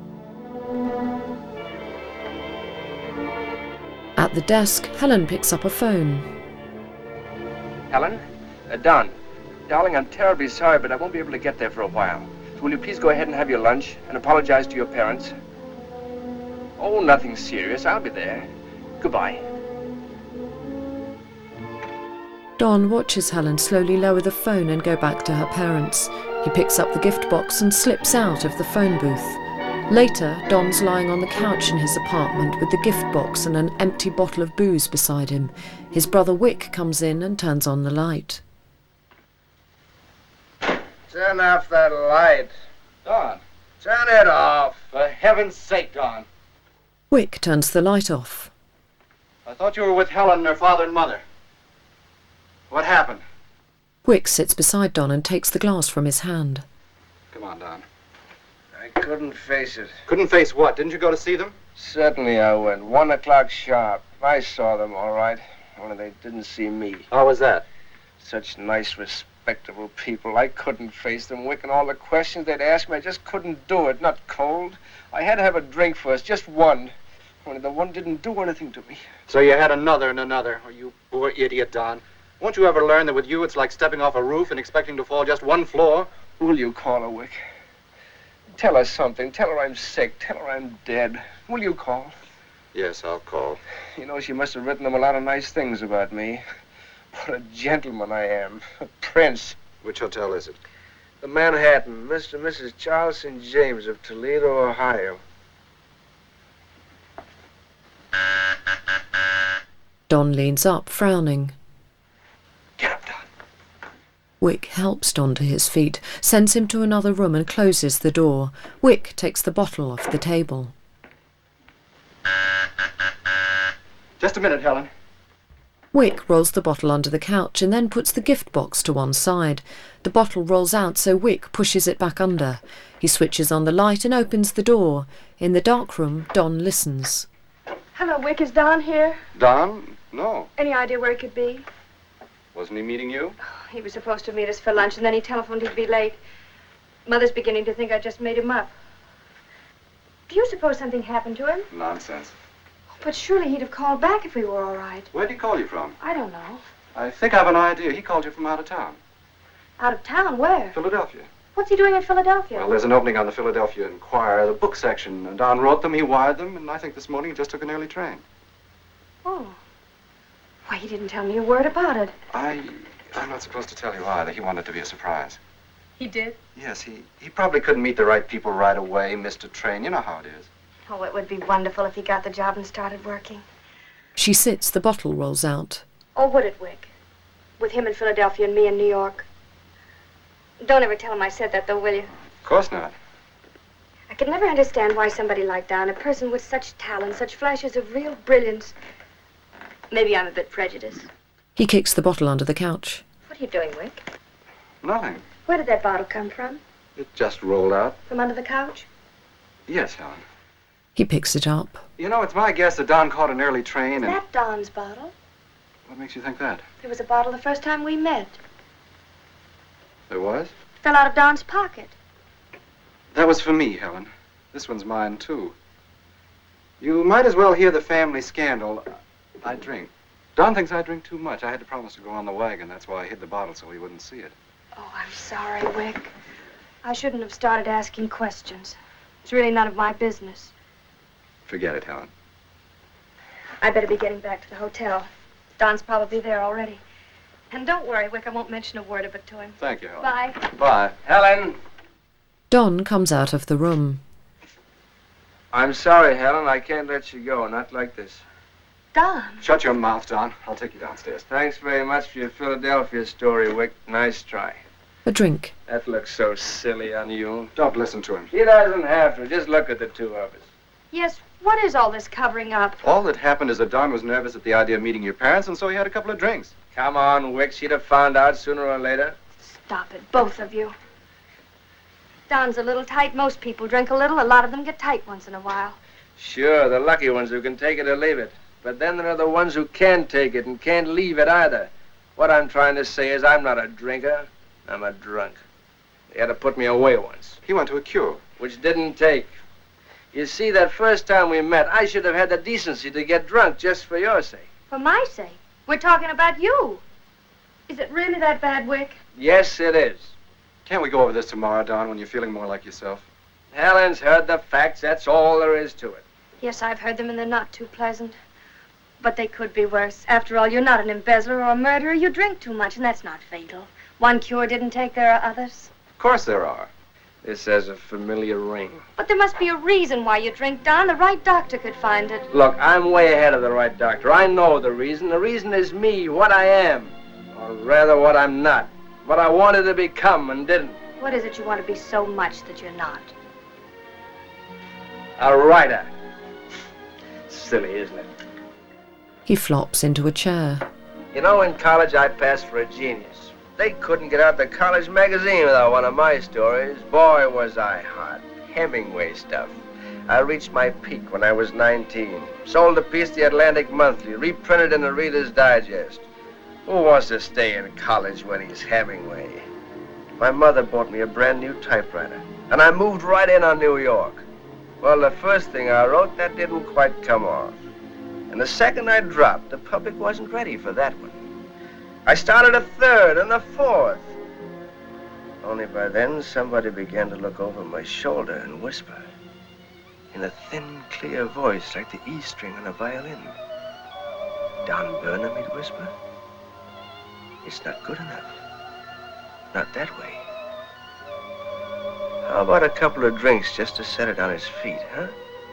At the desk, Helen picks up a phone.
Helen? Uh, Don. Darling, I'm terribly sorry, but I won't be able to get there for a while. So will you please go ahead and have your lunch and apologize to your parents? Oh, nothing serious. I'll be there. Goodbye.
Don watches Helen slowly lower the phone and go back to her parents. He picks up the gift box and slips out of the phone booth. Later, Don's lying on the couch in his apartment with the gift box and an empty bottle of booze beside him. His brother Wick comes in and turns on the light.
Turn off that light.
Don.
Turn it off.
For heaven's sake, Don.
Wick turns the light off.
I thought you were with Helen and her father and mother. What happened?
Wick sits beside Don and takes the glass from his hand.
Come on, Don.
I couldn't face it.
Couldn't face what? Didn't you go to see them?
Certainly I went. One o'clock sharp. I saw them, all right. Only they didn't see me.
How was that?
Such nice, respectable people. I couldn't face them, Wick, and all the questions they'd ask me. I just couldn't do it. Not cold. I had to have a drink first, just one. Only the one didn't do anything to me.
So you had another and another. Oh, you poor idiot, Don. Won't you ever learn that with you it's like stepping off a roof and expecting to fall just one floor?
Will you call her, Wick? Tell her something. Tell her I'm sick. Tell her I'm dead. Will you call?
Yes, I'll call.
You know, she must have written them a lot of nice things about me. What a gentleman I am. A prince.
Which hotel is it?
The Manhattan. Mister and Missus Charles Saint James of Toledo, Ohio.
Don leans up, frowning.
Get up, Don.
Wick helps Don to his feet, sends him to another room and closes the door. Wick takes the bottle off the table.
Just a minute, Helen.
Wick rolls the bottle under the couch and then puts the gift box to one side. The bottle rolls out, so Wick pushes it back under. He switches on the light and opens the door. In the dark room, Don listens.
Hello, Wick. Is Don here?
Don? No.
Any idea where he could be?
Wasn't he meeting you?
He was supposed to meet us for lunch, and then he telephoned he'd be late. Mother's beginning to think I just made him up. Do you suppose something happened to him?
Nonsense.
But surely he'd have called back if we were all right.
Where'd he call you from?
I don't know.
I think I have an idea. He called you from out of town.
Out of town? Where?
Philadelphia.
What's he doing in Philadelphia?
Well, there's an opening on the Philadelphia Inquirer, the book section. And Don wrote them, he wired them, and I think this morning he just took an early train.
Oh. Why, he didn't tell me a word about it.
I... I'm not supposed to tell you either. He wanted to be a surprise.
He did?
Yes, he, he probably couldn't meet the right people right away, missed a train. You know how it is.
Oh, it would be wonderful if he got the job and started working.
She sits, the bottle rolls out.
Oh, would it, Wick? With him in Philadelphia and me in New York. Don't ever tell him I said that, though, will you?
Of course not.
I could never understand why somebody like Don, a person with such talent, such flashes of real brilliance... Maybe I'm a bit prejudiced.
He kicks the bottle under the couch.
What are you doing, Wick?
Nothing.
Where did that bottle come from?
It just rolled out.
From under the couch?
Yes, Helen.
He picks it up.
You know, it's my guess that Don caught an early train
Is
and...
that Don's bottle?
What makes you think that?
There was a bottle the first time we met.
There was?
It fell out of Don's pocket.
That was for me, Helen. This one's mine, too. You might as well hear the family scandal. I drink. Don thinks I drink too much. I had to promise to go on the wagon. That's why I hid the bottle so he wouldn't see it.
Oh, I'm sorry, Wick. I shouldn't have started asking questions. It's really none of my business.
Forget it, Helen.
I better be getting back to the hotel. Don's probably there already. And don't worry, Wick, I won't mention a word of it to him.
Thank you, Helen.
Bye.
Bye.
Helen!
Don comes out of the room.
I'm sorry, Helen. I can't let you go. Not like this.
Don.
Shut your mouth, Don. I'll take you downstairs.
Thanks very much for your Philadelphia story, Wick. Nice try.
A drink.
That looks so silly on you.
Don't listen to him.
He doesn't have to. Just look at the two of us.
Yes, what is all this covering up?
All that happened is that Don was nervous at the idea of meeting your parents, and so he had a couple of drinks.
Come on, Wick. She'd have found out sooner or later.
Stop it, both of you. Don's a little tight. Most people drink a little. A lot of them get tight once in a while.
Sure, the lucky ones who can take it or leave it. But then there are the ones who can't take it and can't leave it either. What I'm trying to say is I'm not a drinker. I'm a drunk. They had to put me away once.
He went to a cure.
Which didn't take. You see, that first time we met, I should have had the decency to get drunk just for your sake.
For my sake? We're talking about you. Is it really that bad, Wick?
Yes, it is.
Can't we go over this tomorrow, Don, when you're feeling more like yourself?
Helen's heard the facts. That's all there is to it.
Yes, I've heard them, and they're not too pleasant. But they could be worse. After all, you're not an embezzler or a murderer. You drink too much, and that's not fatal. One cure didn't take. There are others.
Of course there are.
This has a familiar ring.
But there must be a reason why you drink, Don. The right doctor could find it.
Look, I'm way ahead of the right doctor. I know the reason. The reason is me, what I am. Or rather, what I'm not. What I wanted to become and didn't.
What is it you want to be so much that you're not?
A writer. Silly, isn't it?
He flops into a chair.
You know, in college I passed for a genius. They couldn't get out the college magazine without one of my stories. Boy, was I hot. Hemingway stuff. I reached my peak when I was nineteen. Sold a piece the Atlantic Monthly, reprinted in the Reader's Digest. Who wants to stay in college when he's Hemingway? My mother bought me a brand new typewriter, and I moved right in on New York. Well, the first thing I wrote, that didn't quite come off. And the second I dropped, the public wasn't ready for that one. I started a third and a fourth. Only by then, somebody began to look over my shoulder and whisper, in a thin, clear voice like the E string on a violin. Don Burnham, he'd whisper. It's not good enough. Not that way. How about a couple of drinks just to set it on his feet, huh?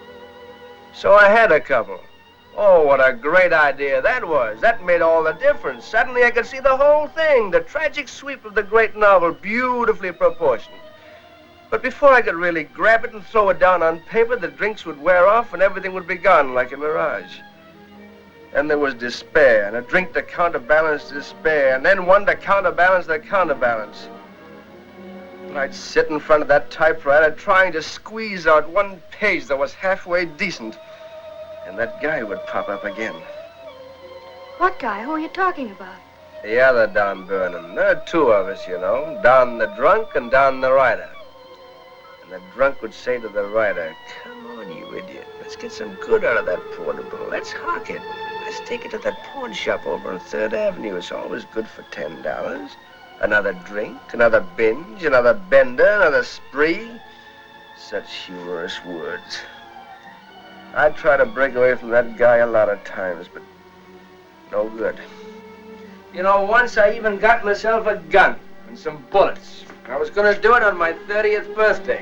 So I had a couple. Oh, what a great idea that was. That made all the difference. Suddenly I could see the whole thing, the tragic sweep of the great novel, beautifully proportioned. But before I could really grab it and throw it down on paper, the drinks would wear off and everything would be gone like a mirage. Then there was despair, and a drink to counterbalance despair, and then one to counterbalance the counterbalance. And I'd sit in front of that typewriter trying to squeeze out one page that was halfway decent. And that guy would pop up again.
What guy? Who are you talking about?
The other Don Burnham. There are two of us, you know. Don the drunk and Don the writer. And the drunk would say to the writer, come on, you idiot. Let's get some good out of that portable. Let's hawk it. Let's take it to that pawn shop over on Third Avenue. It's always good for ten dollars. Another drink, another binge, another bender, another spree. Such humorous words. I tried to break away from that guy a lot of times, but no good. You know, once I even got myself a gun and some bullets. I was going to do it on my thirtieth birthday.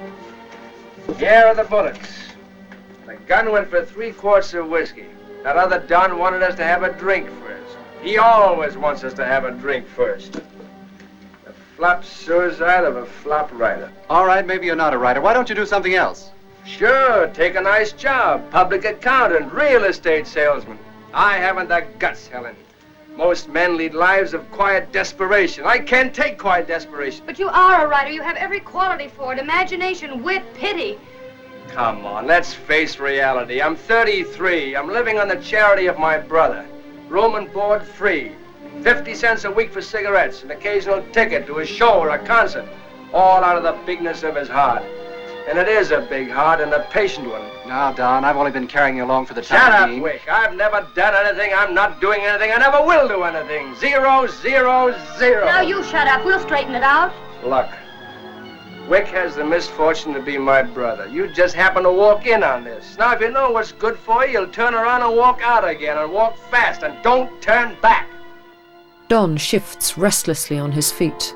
Here are the bullets. The gun went for three quarts of whiskey. That other Don wanted us to have a drink first. He always wants us to have a drink first. The flop suicide of a flop writer.
All right, maybe you're not a writer. Why don't you do something else?
Sure, take a nice job. Public accountant, real estate salesman. I haven't the guts, Helen. Most men lead lives of quiet desperation. I can't take quiet desperation.
But you are a writer. You have every quality for it. Imagination, wit, pity.
Come on, let's face reality. I'm thirty-three. I'm living on the charity of my brother. Room and board free. Fifty cents a week for cigarettes, an occasional ticket to a show or a concert. All out of the bigness of his heart. And it is a big heart and a patient one.
Now, Don, I've only been carrying you along for the time
Shut up,
being.
Wick. I've never done anything. I'm not doing anything. I never will do anything. Zero, zero, zero.
Now you shut up. We'll straighten it out.
Look, Wick has the misfortune to be my brother. You just happen to walk in on this. Now, if you know what's good for you, you'll turn around and walk out again, and walk fast, and don't turn back.
Don shifts restlessly on his feet.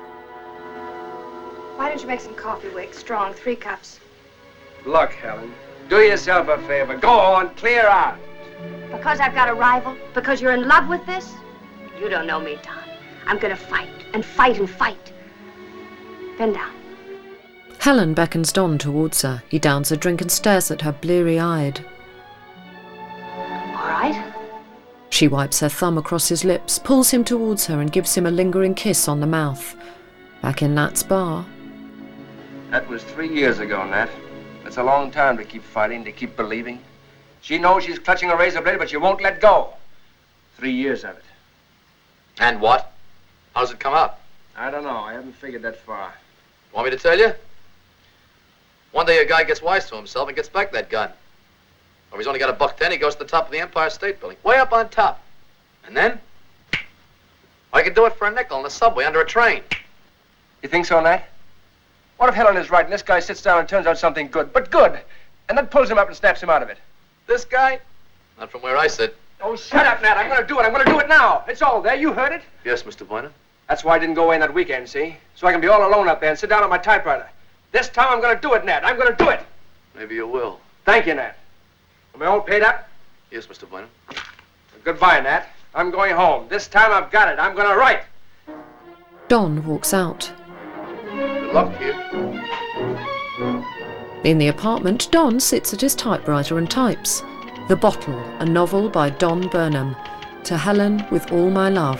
Why don't you make some coffee, Wick? Strong, three cups.
Look, Helen, do yourself a favor. Go on, clear out.
Because I've got a rival? Because you're in love with this? You don't know me, Don. I'm gonna fight, and fight, and fight. Bend down.
Helen beckons Don towards her. He downs a drink and stares at her bleary-eyed.
All right.
She wipes her thumb across his lips, pulls him towards her and gives him a lingering kiss on the mouth. Back in Nat's bar.
That was three years ago, Nat. That's a long time to keep fighting, to keep believing. She knows she's clutching a razor blade, but she won't let go. Three years of it.
And what? How does it come out?
I don't know. I haven't figured that far.
Want me to tell you? One day a guy gets wise to himself and gets back that gun. Or if he's only got a buck ten, he goes to the top of the Empire State Building, way up on top. And then, I could do it for a nickel in the subway under a train.
You think so, Nat? What if Helen is right and this guy sits down and turns out something good, but good, and then pulls him up and snaps him out of it?
This guy? Not from where I sit.
Oh, shut up, Nat. I'm going to do it. I'm going to do it now. It's all there. You heard it.
Yes, Mister Boynton.
That's why I didn't go away that weekend, see? So I can be all alone up there and sit down on my typewriter. This time I'm going to do it, Nat. I'm going to do it.
Maybe you will.
Thank you, Nat. Am I all paid up?
Yes, Mister Boynton.
Goodbye, Nat. I'm going home. This time I've got it. I'm going to write.
Don walks out.
Good luck to you.
In the apartment, Don sits at his typewriter and types. The Bottle, a novel by Don Burnham. To Helen with all my love.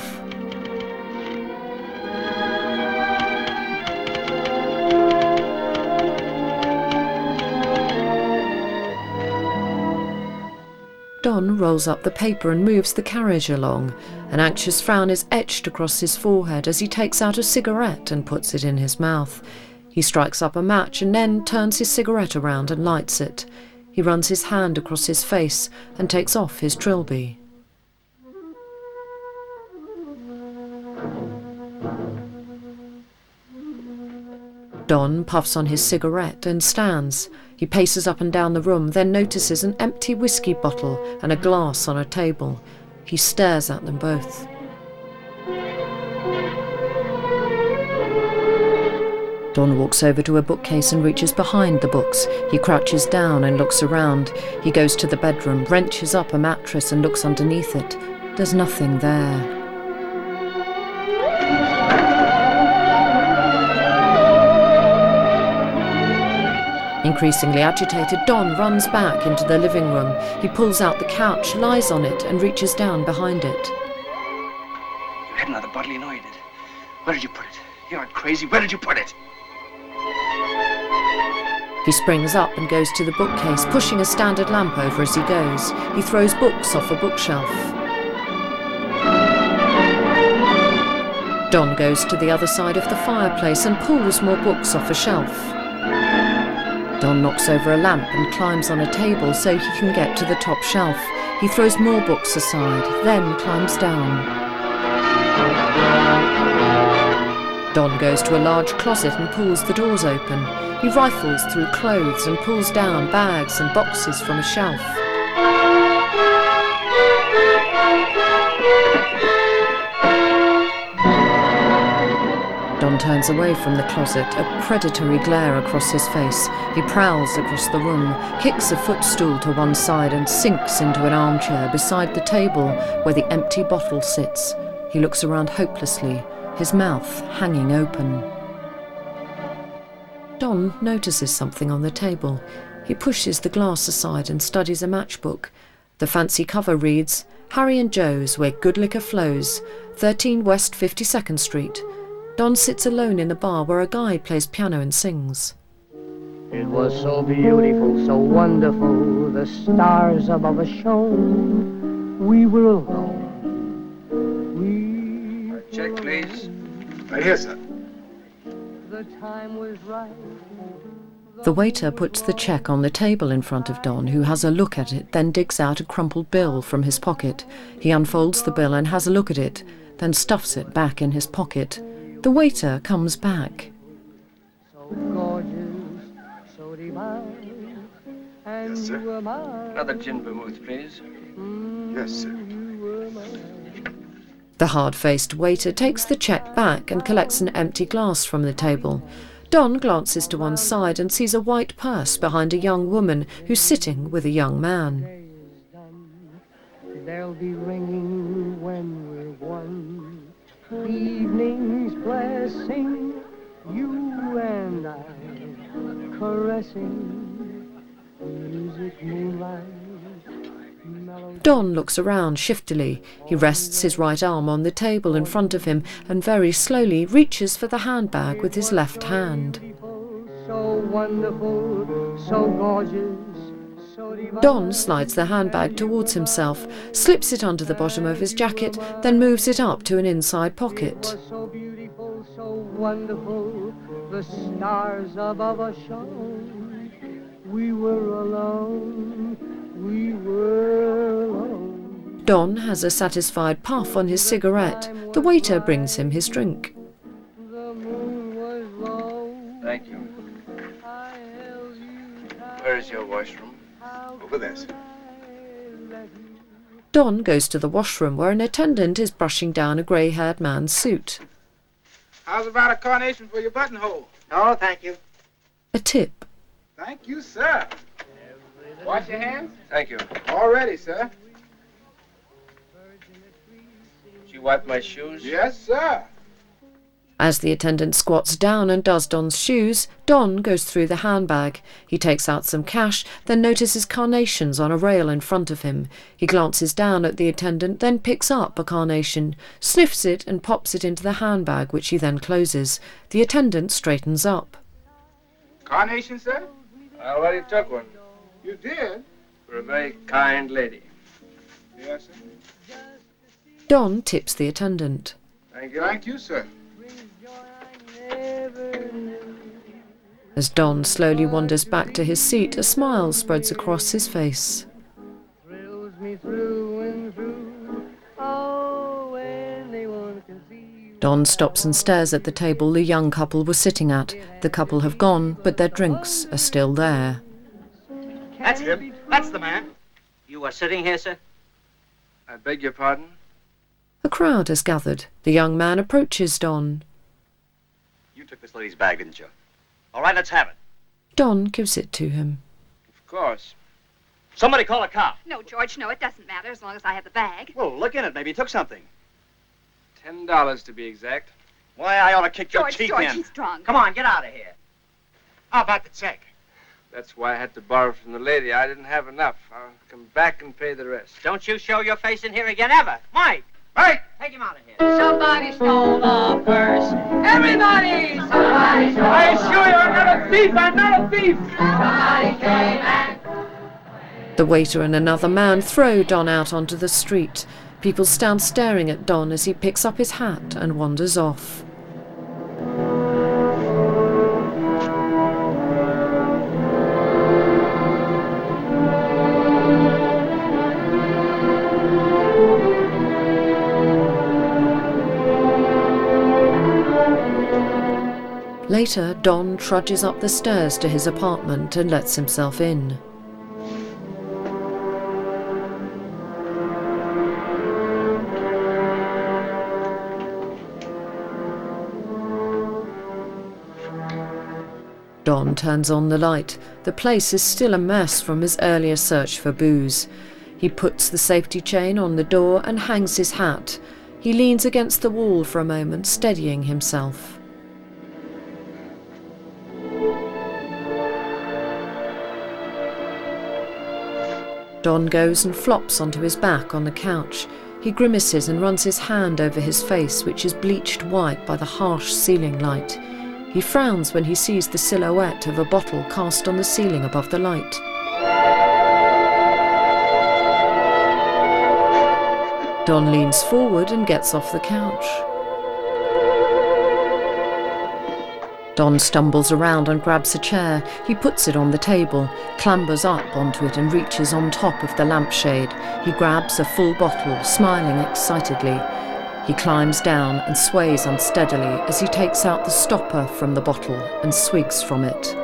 Don rolls up the paper and moves the carriage along. An anxious frown is etched across his forehead as he takes out a cigarette and puts it in his mouth. He strikes up a match and then turns his cigarette around and lights it. He runs his hand across his face and takes off his trilby. Don puffs on his cigarette and stands. He paces up and down the room, then notices an empty whiskey bottle and a glass on a table. He stares at them both. Don walks over to a bookcase and reaches behind the books. He crouches down and looks around. He goes to the bedroom, wrenches up a mattress and looks underneath it. There's nothing there. Increasingly agitated, Don runs back into the living room. He pulls out the couch, lies on it, and reaches down behind it.
You had another bottle, you know you did. Where did you put it? You aren't crazy. Where did you put it?
He springs up and goes to the bookcase, pushing a standard lamp over as he goes. He throws books off a bookshelf. Don goes to the other side of the fireplace and pulls more books off a shelf. Don knocks over a lamp and climbs on a table so he can get to the top shelf. He throws more books aside, then climbs down. Don goes to a large closet and pulls the doors open. He rifles through clothes and pulls down bags and boxes from a shelf. Don turns away from the closet, a predatory glare across his face. He prowls across the room, kicks a footstool to one side and sinks into an armchair beside the table where the empty bottle sits. He looks around hopelessly, his mouth hanging open. Don notices something on the table. He pushes the glass aside and studies a matchbook. The fancy cover reads, Harry and Joe's, where good liquor flows, thirteen West fifty-second Street. Don sits alone in a bar where a guy plays piano and sings.
It was so beautiful, so wonderful, the stars above us shone. We were alone. We...
A check, please.
Right here, sir.
The time was right.
The waiter puts the cheque on the table in front of Don, who has a look at it, then digs out a crumpled bill from his pocket. He unfolds the bill and has a look at it, then stuffs it back in his pocket. The waiter comes back.
So gorgeous, so divine, and
yes, sir.
you were mine.
Another gin vermouth, please.
Yes, sir.
You were mine.
The hard-faced waiter takes the cheque back and collects an empty glass from the table. Don glances to one side and sees a white purse behind a young woman who's sitting with a young man.
They'll be ringing when we're one. Evening's blessing, you and I caressing, music, moonlight, melody.
Don looks around shiftily. He rests his right arm on the table in front of him and very slowly reaches for the handbag with his left hand.
So wonderful, so gorgeous,
Don slides the handbag towards himself, slips it under the bottom of his jacket, then moves it up to an inside pocket.
So beautiful, so wonderful, the stars above us shone. We were alone, we were alone.
Don has a satisfied puff on his cigarette. The waiter brings him his drink.
Thank you. Where's your washroom?
Over there, sir.
Don goes to the washroom where an attendant is brushing down a grey-haired man's suit.
How's about a carnation for your buttonhole?
Oh, thank you.
A tip.
Thank you, sir. Wash your hands?
Thank you.
All ready, sir.
Did you wipe my shoes?
Yes, sir.
As the attendant squats down and does Don's shoes, Don goes through the handbag. He takes out some cash, then notices carnations on a rail in front of him. He glances down at the attendant, then picks up a carnation, sniffs it and pops it into the handbag, which he then closes. The attendant straightens up.
Carnation, sir?
I already took one.
You did?
For a very kind lady.
Yes, sir.
Don tips the attendant.
Thank you.
Thank you, sir.
As Don slowly wanders back to his seat, a smile spreads across his face.
Thrills me through and through. Oh, when anyone can see.
Don stops and stares at the table the young couple were sitting at. The couple have gone, but their drinks are still there.
That's him. That's the man. You are sitting here, sir?
I beg your pardon?
A crowd has gathered. The young man approaches Don.
You took this lady's bag, didn't you? All right, let's have it.
Don gives it to him.
Of course.
Somebody call a cop.
No, George, no, it doesn't matter as long as I have the bag.
Well, look in it. Maybe he took something.
Ten dollars to be exact.
Why, I ought to kick your
George,
teeth
George,
in.
he's drunk.
Come on, get out of here. How about the check?
That's why I had to borrow from the lady. I didn't have enough. I'll come back and pay the rest.
Don't you show your face in here again, ever. Mike!
Mike!
Take him out of here.
Somebody stole the purse. Everybody! Somebody stole
I assure you, I'm not a thief! I'm not a thief!
Somebody came and...
The waiter and another man throw Don out onto the street. People stand staring at Don as he picks up his hat and wanders off. Later, Don trudges up the stairs to his apartment and lets himself in. Don turns on the light. The place is still a mess from his earlier search for booze. He puts the safety chain on the door and hangs his hat. He leans against the wall for a moment, steadying himself. Don goes and flops onto his back on the couch. He grimaces and runs his hand over his face, which is bleached white by the harsh ceiling light. He frowns when he sees the silhouette of a bottle cast on the ceiling above the light. Don leans forward and gets off the couch. Don stumbles around and grabs a chair. He puts it on the table, clambers up onto it and reaches on top of the lampshade. He grabs a full bottle, smiling excitedly. He climbs down and sways unsteadily as he takes out the stopper from the bottle and swigs from it.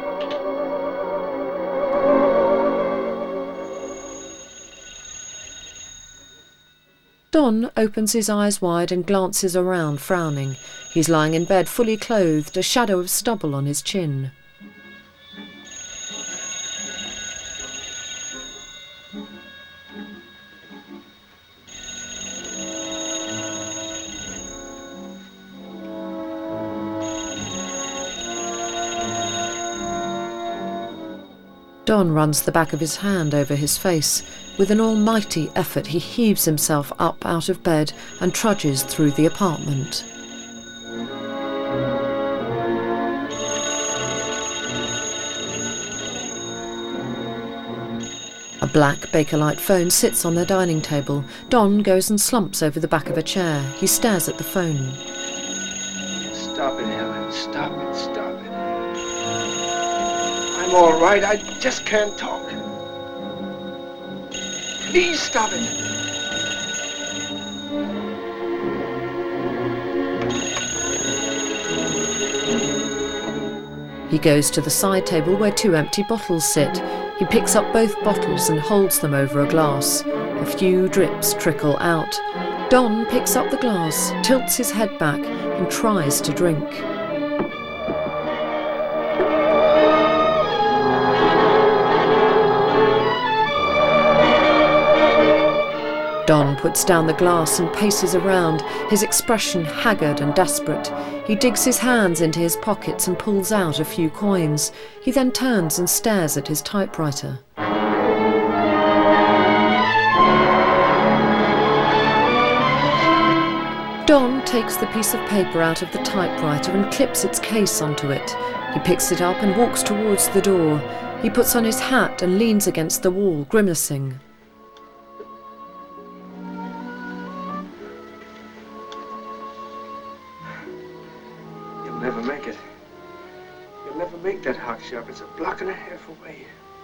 Don opens his eyes wide and glances around, frowning. He's lying in bed, fully clothed, a shadow of stubble on his chin. Don runs the back of his hand over his face. With an almighty effort, he heaves himself up out of bed and trudges through the apartment. A black Bakelite phone sits on their dining table. Don goes and slumps over the back of a chair. He stares at the phone.
Stop it, Helen. Stop it. Stop it. I'm all right. I just can't talk. Please stop it.
He goes to the side table where two empty bottles sit. He picks up both bottles and holds them over a glass. A few drips trickle out. Don picks up the glass, tilts his head back, and tries to drink. Don puts down the glass and paces around, his expression haggard and desperate. He digs his hands into his pockets and pulls out a few coins. He then turns and stares at his typewriter. Don takes the piece of paper out of the typewriter and clips its case onto it. He picks it up and walks towards the door. He puts on his hat and leans against the wall, grimacing.
Never make it. You'll never make that hock shop. It's a block and a half away.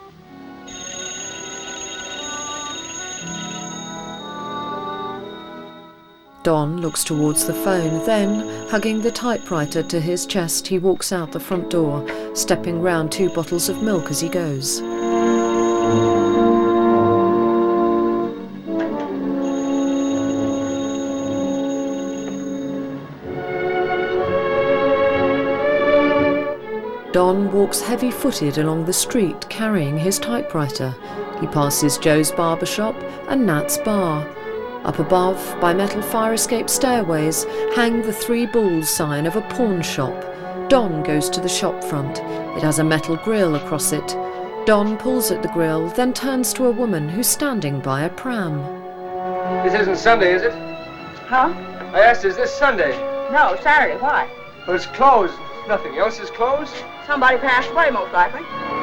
Don looks towards the phone, then, hugging the typewriter to his chest, he walks out the front door, stepping round two bottles of milk as he goes. Don walks heavy-footed along the street, carrying his typewriter. He passes Joe's barber shop and Nat's bar. Up above, by metal fire escape stairways, hang the Three Bulls sign of a pawn shop. Don goes to the shop front. It has a metal grill across it. Don pulls at the grill, then turns to a woman who's standing by a pram.
This isn't Sunday, is it?
Huh?
I asked, is this Sunday?
No, Saturday. Why?
Well, it's closed. Nothing else is closed?
Somebody passed away, most likely.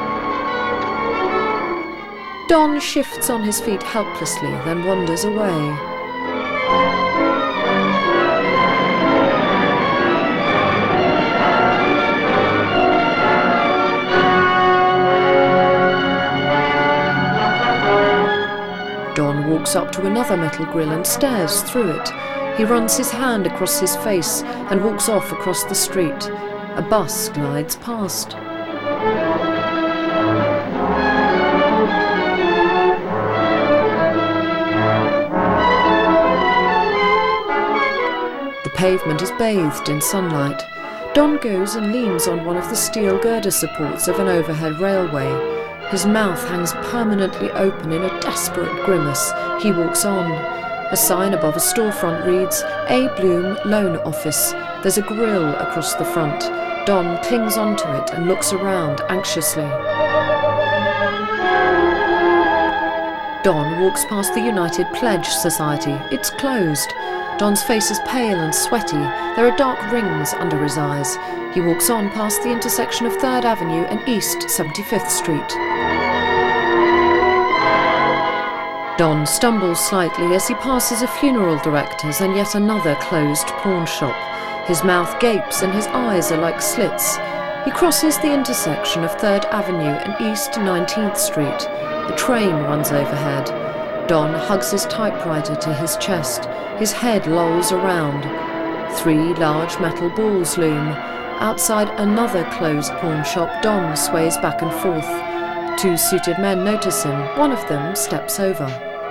Don shifts on his feet helplessly, then wanders away. Don walks up to another metal grill and stares through it. He runs his hand across his face and walks off across the street. A bus glides past. The pavement is bathed in sunlight. Don goes and leans on one of the steel girder supports of an overhead railway. His mouth hangs permanently open in a desperate grimace. He walks on. A sign above a storefront reads, A. Bloom, Loan Office. There's a grill across the front. Don clings onto it and looks around anxiously. Don walks past the United Pledge Society. It's closed. Don's face is pale and sweaty. There are dark rings under his eyes. He walks on past the intersection of third Avenue and East seventy-fifth Street. Don stumbles slightly as he passes a funeral director's and yet another closed pawn shop. His mouth gapes and his eyes are like slits. He crosses the intersection of third Avenue and East nineteenth Street. A train runs overhead. Don hugs his typewriter to his chest. His head lolls around. Three large metal balls loom. Outside another closed pawn shop, Don sways back and forth. Two suited men notice him. One of them steps over.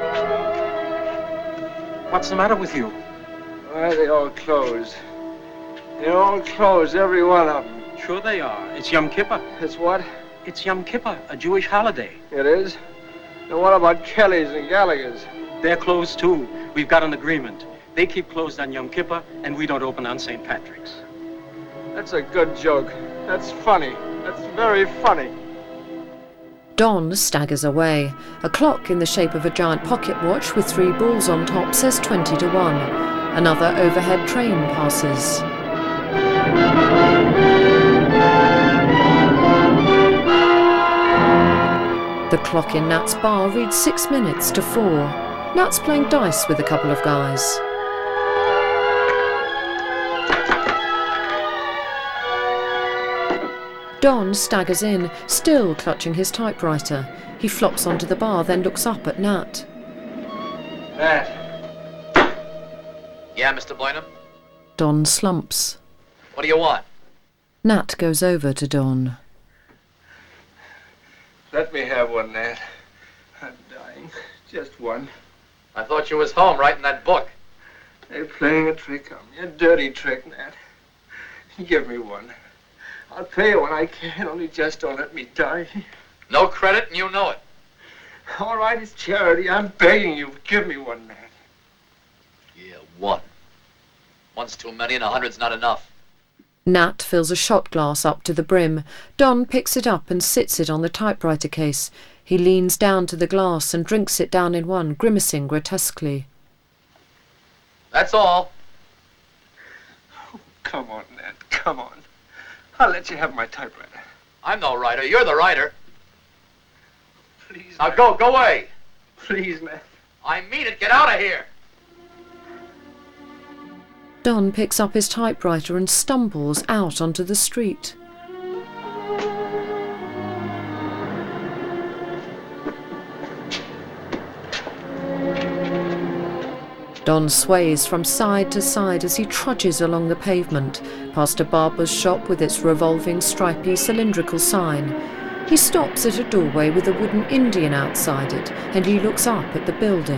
What's the matter with you?
Why are they all closed? They're all closed, every one of them.
Sure they are. It's Yom Kippur.
It's what?
It's Yom Kippur, a Jewish holiday.
It is? And what about Kelly's and Gallagher's?
They're closed too. We've got an agreement. They keep closed on Yom Kippur, and we don't open on Saint Patrick's.
That's a good joke. That's funny. That's very funny.
Don staggers away. A clock in the shape of a giant pocket watch with three balls on top says twenty to one. Another overhead train passes. The clock in Nat's bar reads six minutes to four. Nat's playing dice with a couple of guys. Don staggers in, still clutching his typewriter. He flops onto the bar, then looks up at Nat.
Nat.
Yeah, Mister Bynum?
Don slumps.
What do you want?
Nat goes over to Don.
Let me have one, Nat. I'm dying. Just one.
I thought you was home writing that book.
They're playing a trick on me. A dirty trick, Nat. Give me one. I'll pay you when I can, only just don't let me die.
No credit, and you know it.
All right, it's charity. I'm begging you. Give me one, Nat.
Yeah, one. One's too many and a hundred's not enough.
Nat fills a shot glass up to the brim. Don picks it up and sits it on the typewriter case. He leans down to the glass and drinks it down in one, grimacing grotesquely.
That's all.
Oh, come on, Nat. Come on. I'll let you have my typewriter.
I'm no writer. You're the writer.
Please,
Now
Nat.
go, go away.
Please, Nat.
I mean it. Get out of here.
Don picks up his typewriter and stumbles out onto the street. Don sways from side to side as he trudges along the pavement, past a barber's shop with its revolving, stripy, cylindrical sign. He stops at a doorway with a wooden Indian outside it, and he looks up at the building.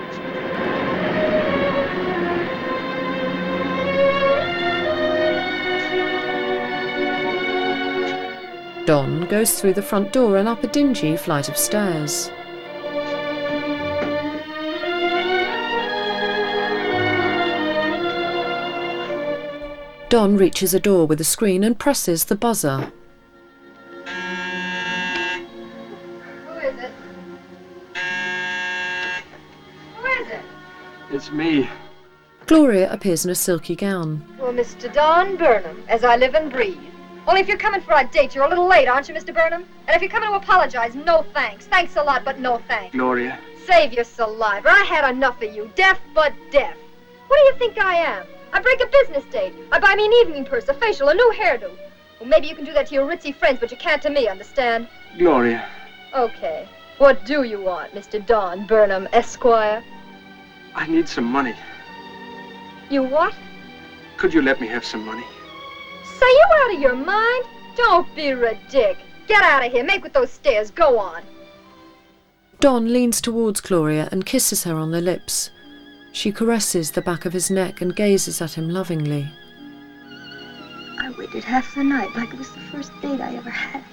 Don goes through the front door and up a dingy flight of stairs. Don reaches a door with a screen and presses the buzzer.
Who is it? Who is it?
It's me.
Gloria appears in a silky gown.
Well, Mister Don Burnham, as I live and breathe. Only if you're coming for a date, you're a little late, aren't you, Mister Burnham? And if you're coming to apologize, no thanks. Thanks a lot, but no thanks.
Gloria.
Save your saliva. I had enough of you. Deaf but deaf. What do you think I am? I break a business date. I buy me an evening purse, a facial, a new hairdo. Well, maybe you can do that to your ritzy friends, but you can't to me, understand?
Gloria.
Okay. What do you want, Mister Don Burnham, Esquire?
I need some money.
You what?
Could you let me have some money?
Say, you out of your mind? Don't be ridiculous. Get out of here. Make with those stairs. Go on.
Don leans towards Gloria and kisses her on the lips. She caresses the back of his neck and gazes at him lovingly.
I waited half the night like it was the first date I ever had.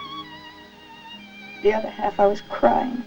The other half I was crying.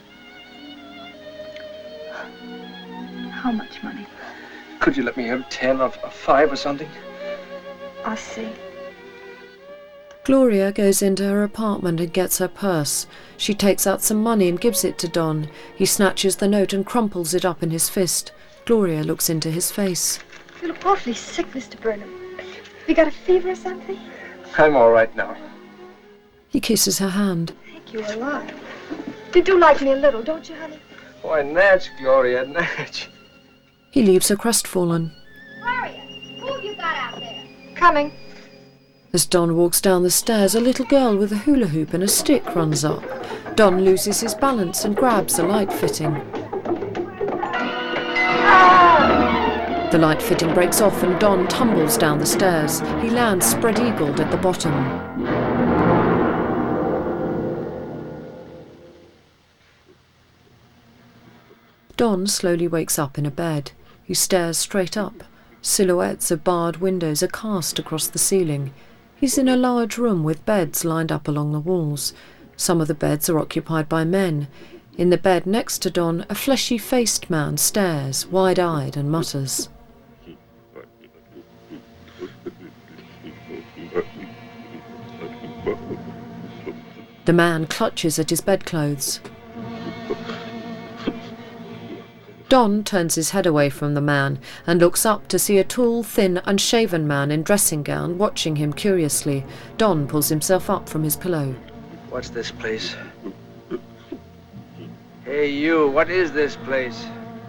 How much money?
Could you let me have ten or, or five or something?
I'll see.
Gloria goes into her apartment and gets her purse. She takes out some money and gives it to Don. He snatches the note and crumples it up in his fist. Gloria looks into his face.
You look awfully sick, Mister Burnham. You got a fever or something?
I'm all right now.
He kisses her hand.
Thank you a lot. You do like me a little, don't you, honey?
Why, Natch, Gloria, Natch.
He leaves her crestfallen.
Gloria, who have you got out there? Coming.
As Don walks down the stairs, a little girl with a hula hoop and a stick runs up. Don loses his balance and grabs a light fitting. Ah! The light fitting breaks off and Don tumbles down the stairs. He lands spread-eagled at the bottom. Don slowly wakes up in a bed. He stares straight up. Silhouettes of barred windows are cast across the ceiling. He's in a large room with beds lined up along the walls. Some of the beds are occupied by men. In the bed next to Don, a fleshy-faced man stares, wide-eyed, and mutters. The man clutches at his bedclothes. Don turns his head away from the man and looks up to see a tall, thin, unshaven man in dressing gown watching him curiously. Don pulls himself up from his pillow.
What's this place? Hey, you, what is this place?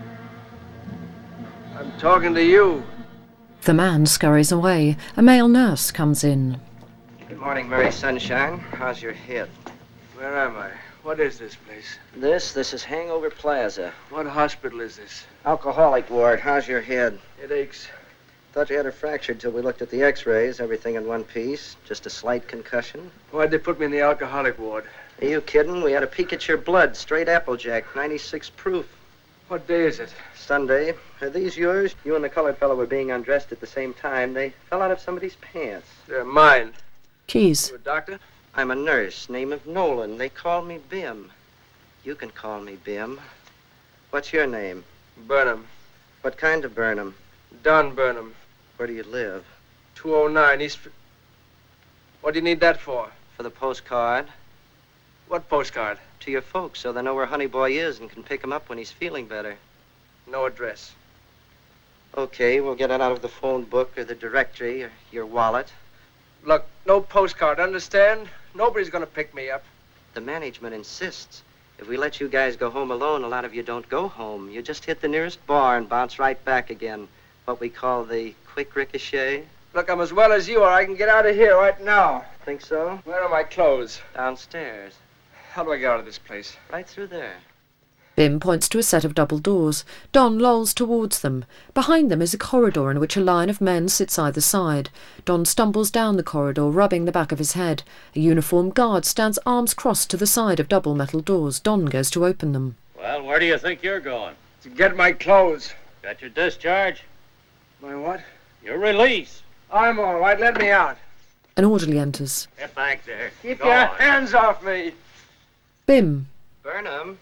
I'm talking to you.
The man scurries away. A male nurse comes in.
Good morning, Mary Sunshine. How's your head?
Where am I? What is this place?
This, this is Hangover Plaza.
What hospital is this?
Alcoholic ward. How's your head?
It aches.
Thought you had her fractured till we looked at the x-rays. Everything in one piece. Just a slight concussion.
Why'd they put me in the alcoholic ward?
Are you kidding? We had a peek at your blood. Straight Applejack. ninety-six proof.
What day is it?
Sunday. Are these yours? You and the colored fellow were being undressed at the same time. They fell out of somebody's pants.
They're mine.
Keys.
You a doctor?
I'm a nurse. Name of Nolan. They call me Bim. You can call me Bim. What's your name?
Burnham.
What kind of Burnham?
Don Burnham.
Where do you live?
two oh nine East... What do you need that for?
For the postcard.
What postcard?
To your folks, so they know where Honey Boy is and can pick him up when he's feeling better.
No address.
Okay, we'll get it out of the phone book or the directory or your wallet.
Look, no postcard, understand? Nobody's gonna pick me up.
The management insists. If we let you guys go home alone, a lot of you don't go home. You just hit the nearest bar and bounce right back again. What we call the quick ricochet.
Look, I'm as well as you are. I can get out of here right now.
Think so?
Where are my clothes?
Downstairs.
How do I get out of this place?
Right through there.
Bim points to a set of double doors. Don lolls towards them. Behind them is a corridor in which a line of men sits either side. Don stumbles down the corridor, rubbing the back of his head. A uniformed guard stands arms crossed to the side of double metal doors. Don goes to open them.
Well, where do you think you're going?
To get my clothes.
Got your discharge?
My what?
Your release.
I'm all right. Let me out.
An orderly enters.
Get back there.
Keep
Go
your
on.
hands off me.
Bim.
Burnham.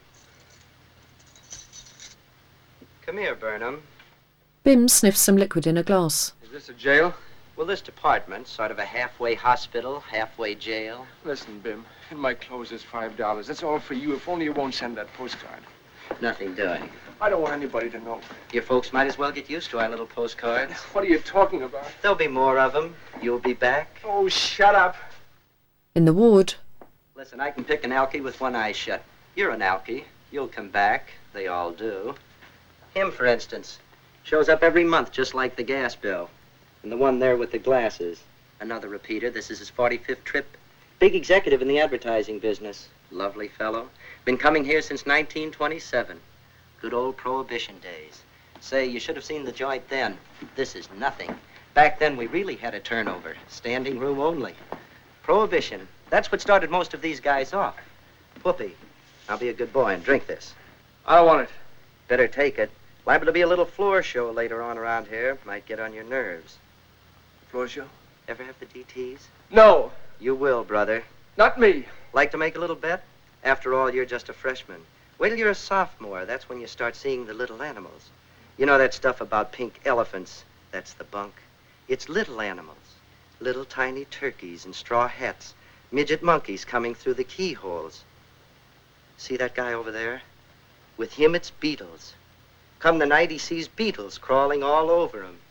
Come here, Burnham.
Bim sniffs some liquid in a glass.
Is this a jail?
Well, this department's sort of a halfway hospital, halfway jail.
Listen, Bim. In my clothes is five dollars. That's all for you, if only you won't send that postcard.
Nothing doing.
I don't want anybody to know.
Your folks might as well get used to our little postcards.
What are you talking about?
There'll be more of them. You'll be back.
Oh, shut up.
In the ward.
Listen, I can pick an alky with one eye shut. You're an alky. You'll come back. They all do. Him, for instance, shows up every month just like the gas bill. And the one there with the glasses. Another repeater. This is his forty-fifth trip. Big executive in the advertising business. Lovely fellow. Been coming here since nineteen twenty-seven. Good old Prohibition days. Say, you should have seen the joint then. This is nothing. Back then, we really had a turnover. Standing room only. Prohibition. That's what started most of these guys off. Whoopee. I'll be a good boy and drink this.
I don't want it.
Better take it. Liable to be a little floor show later on around here. Might get on your nerves.
Floor show?
Ever have the D Ts?
No.
You will, brother.
Not me.
Like to make a little bet? After all, you're just a freshman. Wait till you're a sophomore. That's when you start seeing the little animals. You know that stuff about pink elephants? That's the bunk. It's little animals. Little tiny turkeys in straw hats. Midget monkeys coming through the keyholes. See that guy over there? With him, it's beetles. Come the night, he sees beetles crawling all over him.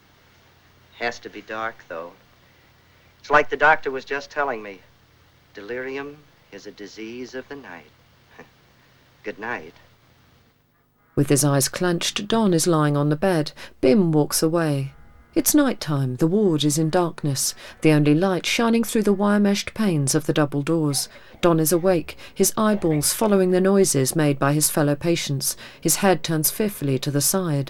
Has to be dark, though. It's like the doctor was just telling me. Delirium is a disease of the night. Good night.
With his eyes clenched, Don is lying on the bed. Bim walks away. It's night time. The ward is in darkness, the only light shining through the wire-meshed panes of the double doors. Don is awake, his eyeballs following the noises made by his fellow patients. His head turns fearfully to the side.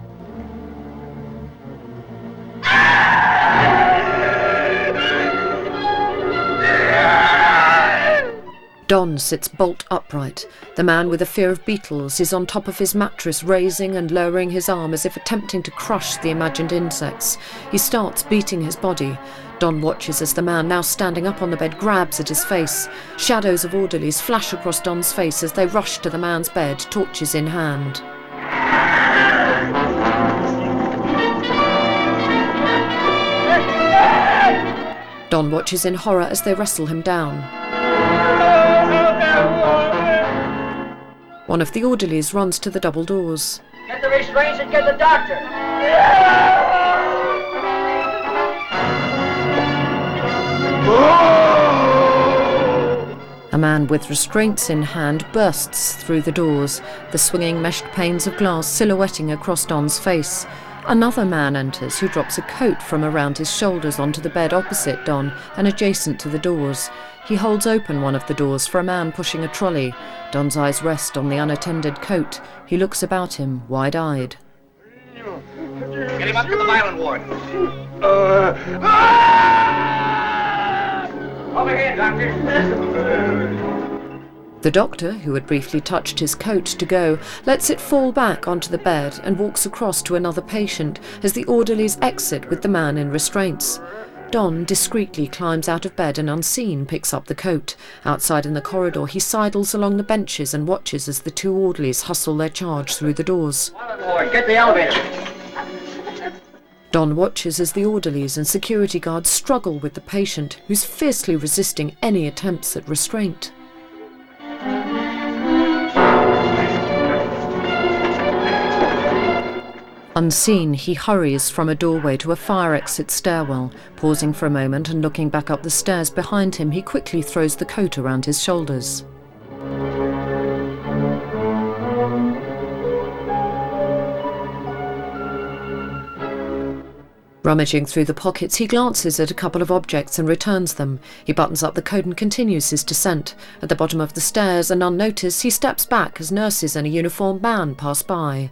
Don sits bolt upright. The man with a fear of beetles is on top of his mattress, raising and lowering his arm as if attempting to crush the imagined insects. He starts beating his body. Don watches as the man, now standing up on the bed, grabs at his face. Shadows of orderlies flash across Don's face as they rush to the man's bed, torches in hand. Don watches in horror as they wrestle him down. One of the orderlies runs to the double doors.
Get the restraints and get the doctor.
A man with restraints in hand bursts through the doors, the swinging meshed panes of glass silhouetting across Don's face. Another man enters who drops a coat from around his shoulders onto the bed opposite Don and adjacent to the doors. He holds open one of the doors for a man pushing a trolley. Don's eyes rest on the unattended coat. He looks about him, wide-eyed.
Get him up to the violent ward.
Uh,
Over here, doctor.
The doctor, who had briefly touched his coat to go, lets it fall back onto the bed and walks across to another patient as the orderlies exit with the man in restraints. Don discreetly climbs out of bed and unseen picks up the coat. Outside in the corridor, he sidles along the benches and watches as the two orderlies hustle their charge through the doors.
Ward, get the elevator.
Don watches as the orderlies and security guards struggle with the patient, who's fiercely resisting any attempts at restraint. Unseen, he hurries from a doorway to a fire exit stairwell. Pausing for a moment and looking back up the stairs behind him, he quickly throws the coat around his shoulders. Rummaging through the pockets, he glances at a couple of objects and returns them. He buttons up the coat and continues his descent. At the bottom of the stairs, and unnoticed, he steps back as nurses and a uniformed man pass by.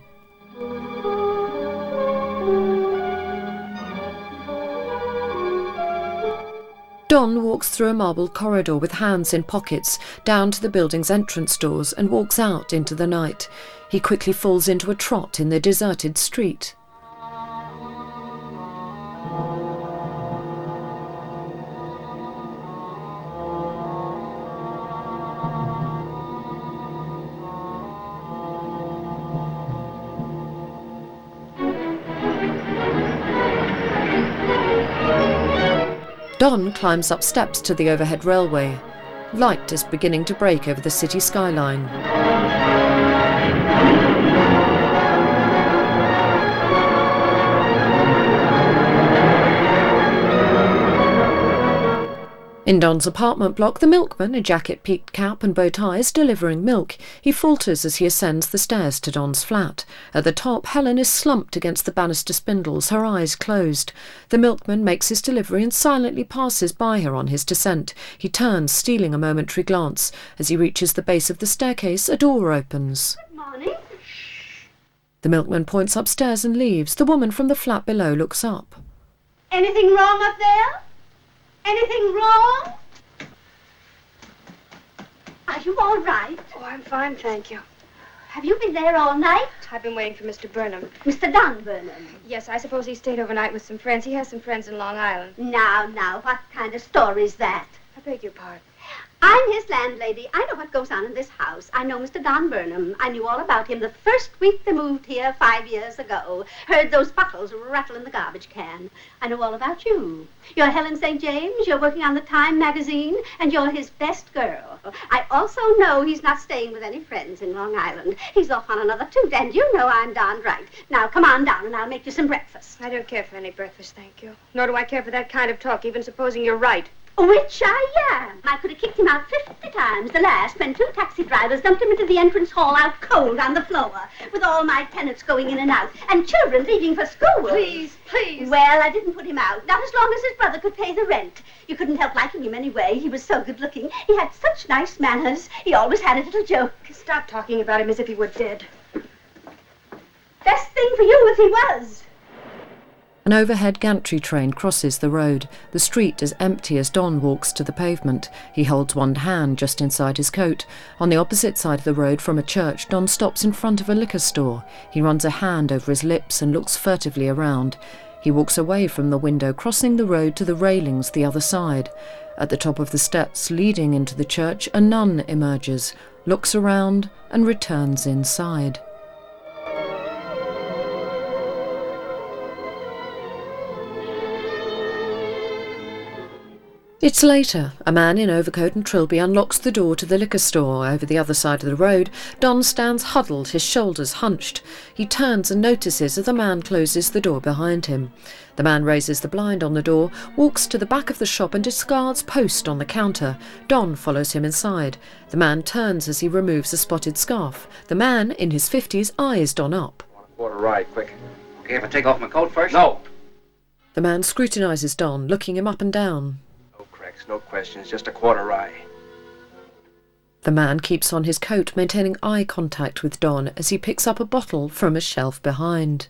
Don walks through a marble corridor with hands in pockets, down to the building's entrance doors, and walks out into the night. He quickly falls into a trot in the deserted street. Don climbs up steps to the overhead railway. Light is beginning to break over the city skyline. In Don's apartment block, the milkman, a jacket-peaked cap and bow tie, is delivering milk. He falters as he ascends the stairs to Don's flat. At the top, Helen is slumped against the banister spindles, her eyes closed. The milkman makes his delivery and silently passes by her on his descent. He turns, stealing a momentary glance. As he reaches the base of the staircase, a door opens.
Good morning.
The milkman points upstairs and leaves. The woman from the flat below looks up.
Anything wrong up there? Anything wrong? Are you all right?
Oh, I'm fine, thank you.
Have you been there all night?
I've been waiting for Mister Burnham.
Mister Don Burnham?
Yes, I suppose he stayed overnight with some friends. He has some friends in Long Island.
Now, now, what kind of story's that?
I beg your pardon.
I'm his landlady. I know what goes on in this house. I know Mister Don Burnham. I knew all about him the first week they moved here five years ago. Heard those bottles rattle in the garbage can. I know all about you. You're Helen Saint James. You're working on the Time magazine, and you're his best girl. I also know he's not staying with any friends in Long Island. He's off on another toot, and you know I'm darned right. Now, come on down, and I'll make you some breakfast.
I don't care for any breakfast, thank you. Nor do I care for that kind of talk, even supposing you're right.
Which I am. I could have kicked him out fifty times. The last, when two taxi drivers dumped him into the entrance hall out cold on the floor, with all my tenants going in and out, and children leaving for school.
Please, please.
Well, I didn't put him out, not as long as his brother could pay the rent. You couldn't help liking him anyway. He was so good looking. He had such nice manners. He always had a little joke.
Stop talking about him as if he were dead.
Best thing for you if he was.
An overhead gantry train crosses the road. The street is empty as Don walks to the pavement. He holds one hand just inside his coat. On the opposite side of the road from a church, Don stops in front of a liquor store. He runs a hand over his lips and looks furtively around. He walks away from the window, crossing the road to the railings the other side. At the top of the steps leading into the church, a nun emerges, looks around and returns inside. It's later. A man in overcoat and trilby unlocks the door to the liquor store over the other side of the road. Don stands huddled, his shoulders hunched. He turns and notices as the man closes the door behind him. The man raises the blind on the door, walks to the back of the shop and discards post on the counter. Don follows him inside. The man turns as he removes a spotted scarf. The man, in his fifties, eyes Don up.
Quarter ride, quick.
Okay, if I take off my coat first?
No.
The man scrutinises Don, looking him up and down.
No cracks, no questions, just a quarter rye.
The man keeps on his coat, maintaining eye contact with Don as he picks up a bottle from a shelf behind.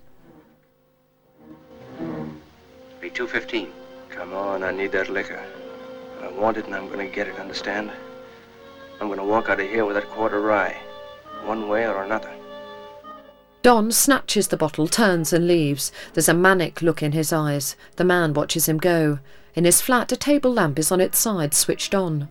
Be two fifteen.
Come on, I need that liquor. I want it and I'm gonna get it, understand? I'm gonna walk out of here with that quarter rye. One way or another.
Don snatches the bottle, turns and leaves. There's a manic look in his eyes. The man watches him go. In his flat, a table lamp is on its side, switched on.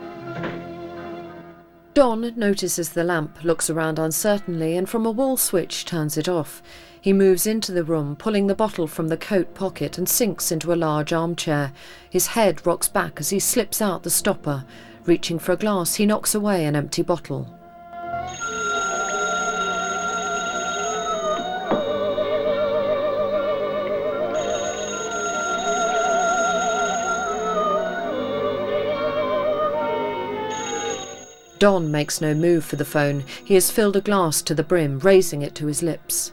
Don notices the lamp, looks around uncertainly, and from a wall switch turns it off. He moves into the room, pulling the bottle from the coat pocket, and sinks into a large armchair. His head rocks back as he slips out the stopper. Reaching for a glass, he knocks away an empty bottle. Don makes no move for the phone. He has filled a glass to the brim, raising it to his lips.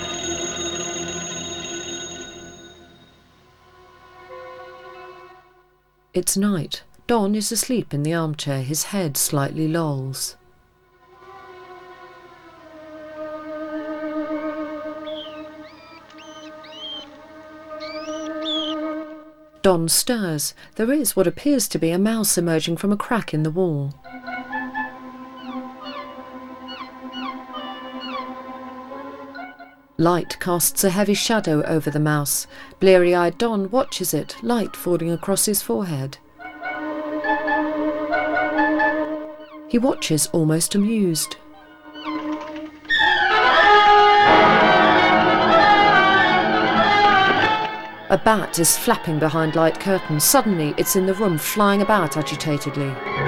It's night. Don is asleep in the armchair, his head slightly lolls. Don stirs. There is what appears to be a mouse emerging from a crack in the wall. Light casts a heavy shadow over the mouse. Bleary-eyed Don watches it, light falling across his forehead. He watches, almost amused. A bat is flapping behind light curtains. Suddenly, it's in the room, flying about agitatedly.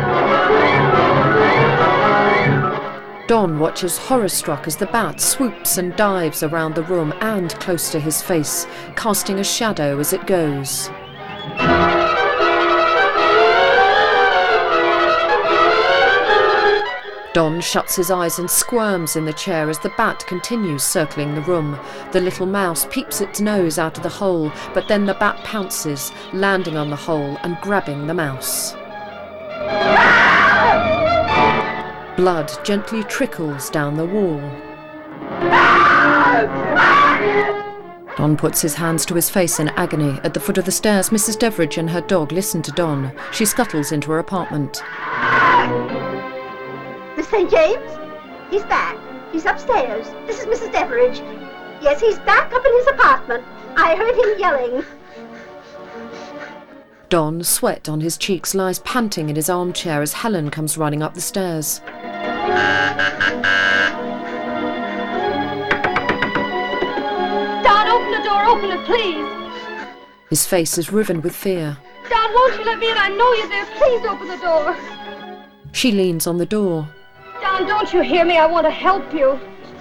Don watches horror-struck as the bat swoops and dives around the room and close to his face, casting a shadow as it goes. Don shuts his eyes and squirms in the chair as the bat continues circling the room. The little mouse peeps its nose out of the hole, but then the bat pounces, landing on the hole and grabbing the mouse. Blood gently trickles down the wall. Don puts his hands to his face in agony. At the foot of the stairs, Missus Deveridge and her dog listen to Don. She scuttles into her apartment.
Miss Saint James? He's back. He's upstairs. This is Missus Deveridge. Yes, he's back up in his apartment. I heard him yelling.
Don, sweat on his cheeks, lies panting in his armchair as Helen comes running up the stairs.
Don, open the door. Open it, please.
His face is riven with fear.
Don, won't you let me in? I know you're there. Please open the door.
She leans on the door.
Don, don't you hear me? I want to help you.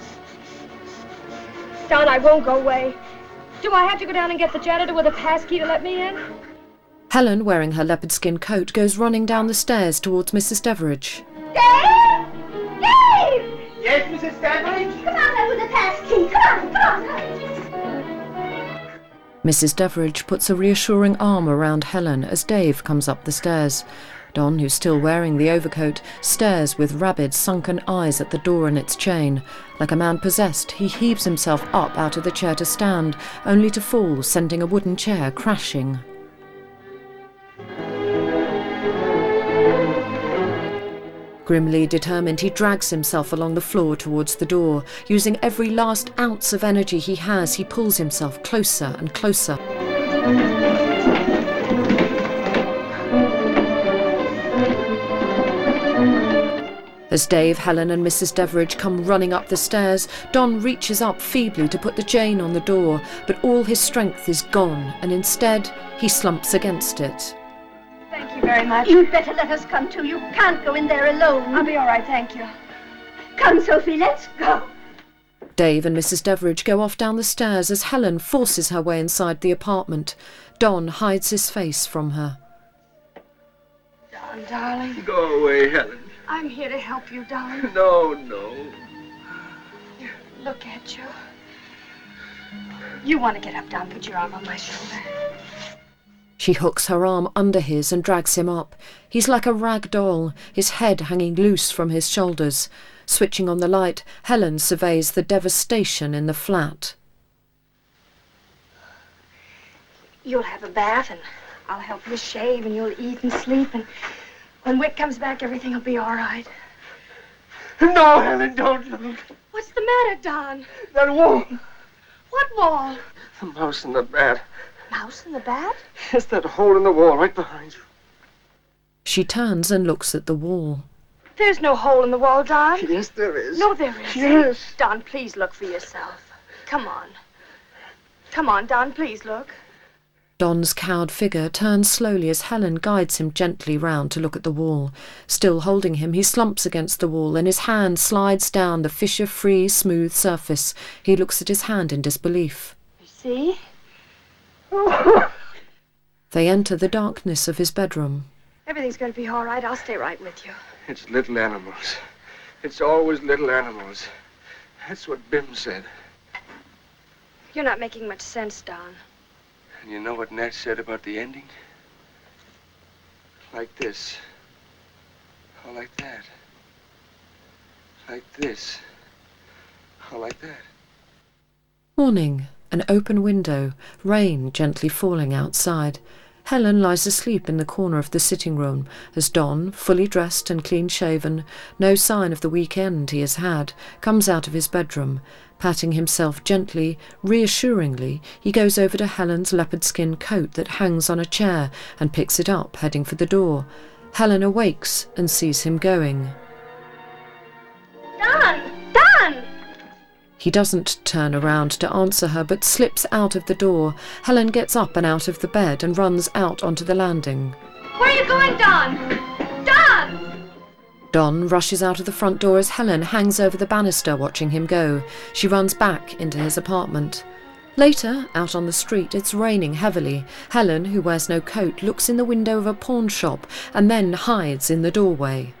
Don, I won't go away. Do I have to go down and get the janitor with a passkey to let me in?
Helen, wearing her leopard skin coat, goes running down the stairs towards Missus Deveridge.
Dave! Dave!
Yes, Missus Deveridge?
Come on now with the passkey. Come on, come on.
Missus Deveridge puts a reassuring arm around Helen as Dave comes up the stairs. Don, who's still wearing the overcoat, stares with rabid, sunken eyes at the door and its chain. Like a man possessed, he heaves himself up out of the chair to stand, only to fall, sending a wooden chair crashing. Grimly determined, he drags himself along the floor towards the door. Using every last ounce of energy he has, he pulls himself closer and closer. As Dave, Helen and Missus Deveridge come running up the stairs, Don reaches up feebly to put the chain on the door, but all his strength is gone, and instead he slumps against it.
Thank very much.
You'd better let us come too. You can't go in there alone.
I'll be all right, thank you.
Come, Sophie, let's go.
Dave and Missus Deveridge go off down the stairs as Helen forces her way inside the apartment. Don hides his face from her.
Don, darling.
Go away, Helen.
I'm here to help you, darling.
No, no.
Look at you. You want to get up, Don. Put your arm on my shoulder.
She hooks her arm under his and drags him up. He's like a rag doll, his head hanging loose from his shoulders. Switching on the light, Helen surveys the devastation in the flat.
You'll have a bath, and I'll help you shave, and you'll eat and sleep, and when Wick comes back, everything will be all right.
No, Helen, don't look.
What's the matter, Don?
That wall.
What wall?
The mouse in the bat.
Mouse in the bat?
Yes, that hole in the wall right behind you.
She turns and looks at the wall.
There's no hole in the wall, Don.
Yes, there is.
No, there isn't.
Yes.
Don, please look for yourself. Come on. Come on, Don, please look.
Don's cowed figure turns slowly as Helen guides him gently round to look at the wall. Still holding him, he slumps against the wall and his hand slides down the fissure-free, smooth surface. He looks at his hand in disbelief.
You see?
They enter the darkness of his bedroom.
Everything's going to be all right. I'll stay right with you.
It's little animals. It's always little animals. That's what Bim said.
You're not making much sense, Don.
And you know what Nat said about the ending? Like this. Or like that. Like this. Or like that.
Morning. An open window. Rain gently falling outside. Helen lies asleep in the corner of the sitting room as Don, fully dressed and clean-shaven, no sign of the weekend he has had, comes out of his bedroom. Patting himself gently, reassuringly, he goes over to Helen's leopard-skin coat that hangs on a chair and picks it up, heading for the door. Helen awakes and sees him going.
Don! Don!
He doesn't turn around to answer her, but slips out of the door. Helen gets up and out of the bed and runs out onto the landing.
Where are you going, Don? Don!
Don rushes out of the front door as Helen hangs over the banister watching him go. She runs back into his apartment. Later, out on the street, it's raining heavily. Helen, who wears no coat, looks in the window of a pawn shop and then hides in the doorway.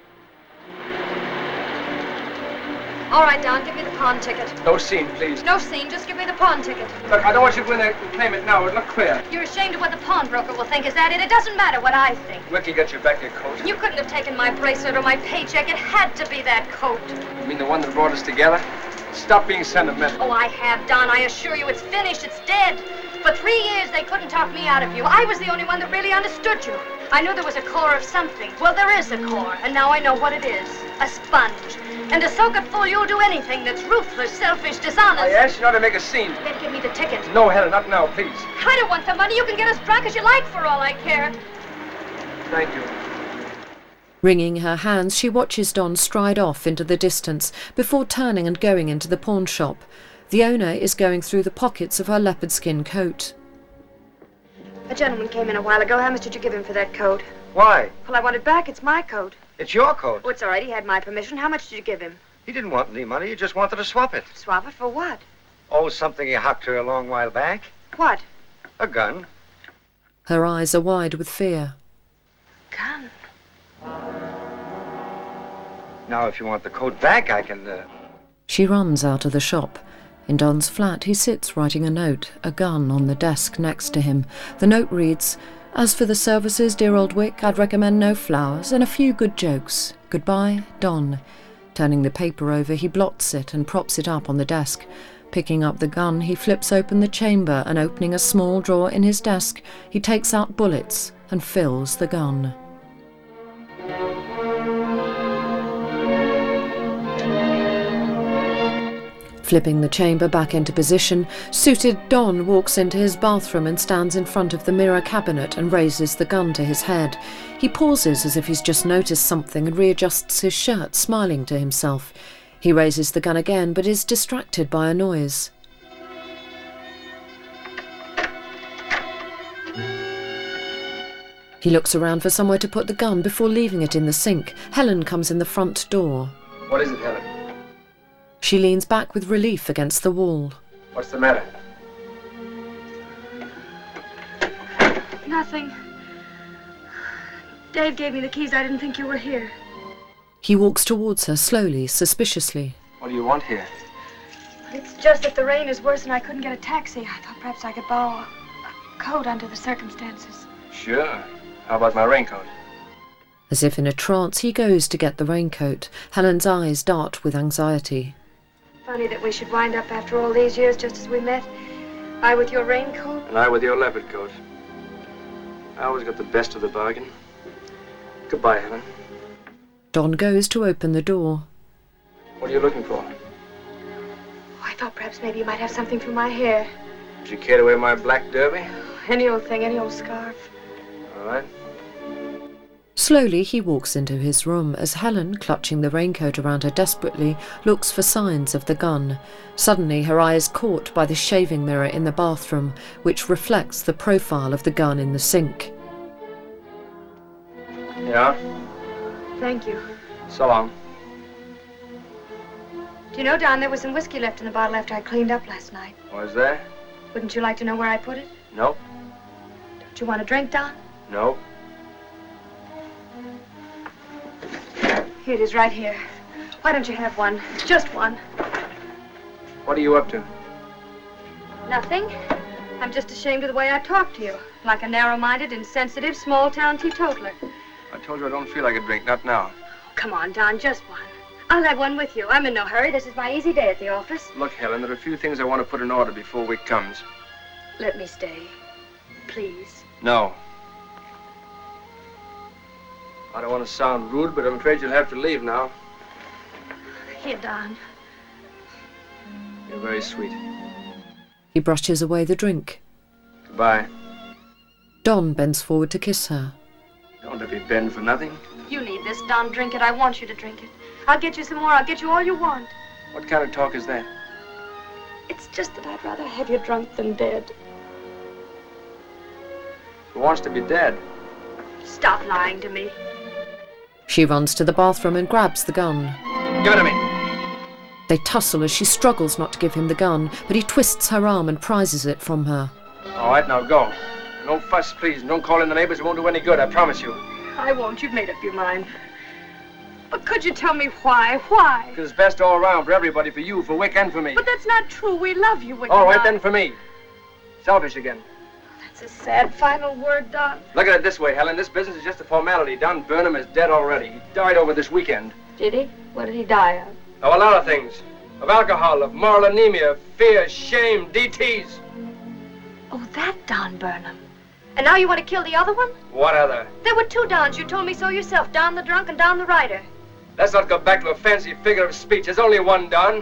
All right, Don, give me the pawn ticket.
No scene, please.
No scene, just give me the pawn ticket.
Look, I don't want you to go in there and claim it now. It'll look queer.
You're ashamed of what the pawnbroker will think, is that it? It doesn't matter what I think.
Wicky got you back your coat.
You couldn't have taken my bracelet or my paycheck. It had to be that coat.
You mean the one that brought us together? Stop being sentimental.
Oh, I have, Don. I assure you it's finished. It's dead. For three years, they couldn't talk me out of you. I was the only one that really understood you. I knew there was a core of something. Well, there is a core, and now I know what it is. A sponge. And to soak it full, you'll do anything that's ruthless, selfish, dishonest.
I asked you not to make a scene.
Then give me the ticket.
No, Helen, not now, please.
I don't want the money. You can get as drunk as you like for all I care.
Thank you.
Wringing her hands, she watches Don stride off into the distance before turning and going into the pawn shop. The owner is going through the pockets of her leopard skin coat.
A gentleman came in a while ago. How much did you give him for that coat?
Why?
Well, I want it back. It's my coat.
It's your coat.
Oh, it's all right. He had my permission. How much did you give him?
He didn't want any money. He just wanted to swap it.
Swap it for what?
Oh, something he hocked her a long while back.
What?
A gun.
Her eyes are wide with fear.
Gun?
Now, if you want the coat back, I can... Uh...
She runs out of the shop. In Don's flat, he sits writing a note, a gun on the desk next to him. The note reads, "As for the services, dear old Wick, I'd recommend no flowers and a few good jokes. Goodbye, Don." Turning the paper over, he blots it and props it up on the desk. Picking up the gun, he flips open the chamber and opening a small drawer in his desk, he takes out bullets and fills the gun. Flipping the chamber back into position, suited Don walks into his bathroom and stands in front of the mirror cabinet and raises the gun to his head. He pauses as if he's just noticed something and readjusts his shirt, smiling to himself. He raises the gun again, but is distracted by a noise. He looks around for somewhere to put the gun before leaving it in the sink. Helen comes in the front door.
What is it, Helen?
She leans back with relief against the wall.
What's the matter?
Nothing. Dave gave me the keys. I didn't think you were here.
He walks towards her slowly, suspiciously.
What do you want here?
It's just that the rain is worse and I couldn't get a taxi. I thought perhaps I could borrow a, a coat under the circumstances.
Sure. How about my raincoat?
As if in a trance, he goes to get the raincoat. Helen's eyes dart with anxiety.
Funny that we should wind up after all these years just as we met. I with your raincoat.
And I with your leopard coat. I always got the best of the bargain. Goodbye, Helen.
Don goes to open the door.
What are you looking for?
Oh, I thought perhaps maybe you might have something for my hair.
Would you care to wear my black derby?
Any old thing, any old scarf.
All right.
Slowly he walks into his room as Helen, clutching the raincoat around her desperately, looks for signs of the gun. Suddenly her eye is caught by the shaving mirror in the bathroom, which reflects the profile of the gun in the sink.
Yeah?
Thank you.
So long.
Do you know, Don, there was some whiskey left in the bottle after I cleaned up last night.
Was there?
Wouldn't you like to know where I put it?
Nope.
Don't you want a drink, Don?
Nope.
Here it is, right here. Why don't you have one? Just one.
What are you up to?
Nothing. I'm just ashamed of the way I talk to you. Like a narrow-minded, insensitive, small-town teetotaler.
I told you I don't feel like a drink, not now.
Come on, Don, just one. I'll have one with you. I'm in no hurry. This is my easy day at the office.
Look, Helen, there are a few things I want to put in order before week comes.
Let me stay. Please.
No. I don't want to sound rude, but I'm afraid you'll have to leave now.
Here, Don.
You're very sweet.
He brushes away the drink.
Goodbye.
Don bends forward to kiss her.
Don't let me bend for nothing.
You need this, Don. Drink it. I want you to drink it. I'll get you some more. I'll get you all you want.
What kind of talk is that?
It's just that I'd rather have you drunk than dead.
Who wants to be dead?
Stop lying to me.
She runs to the bathroom and grabs the gun.
Give it to me.
They tussle as she struggles not to give him the gun, but he twists her arm and prizes it from her.
All right, now go. No fuss, please. Don't call in the neighbors. It won't do any good, I promise you.
I won't. You've made up your mind. But could you tell me why? Why?
Because it's best all around for everybody, for you, for Wick, and for me.
But that's not true. We love you, Wick.
All right, then, for me. Selfish again.
That's a sad final word, Don.
Look at it this way, Helen. This business is just a formality. Don Burnham is dead already. He died over this weekend.
Did he? What did he die of?
Oh, a lot of things. Of alcohol, of moral anemia, of fear, shame, D Ts.
Oh, that Don Burnham. And now you want to kill the other one?
What other?
There were two Dons. You told me so yourself. Don the drunk and Don the writer.
Let's not go back to a fancy figure of speech. There's only one Don.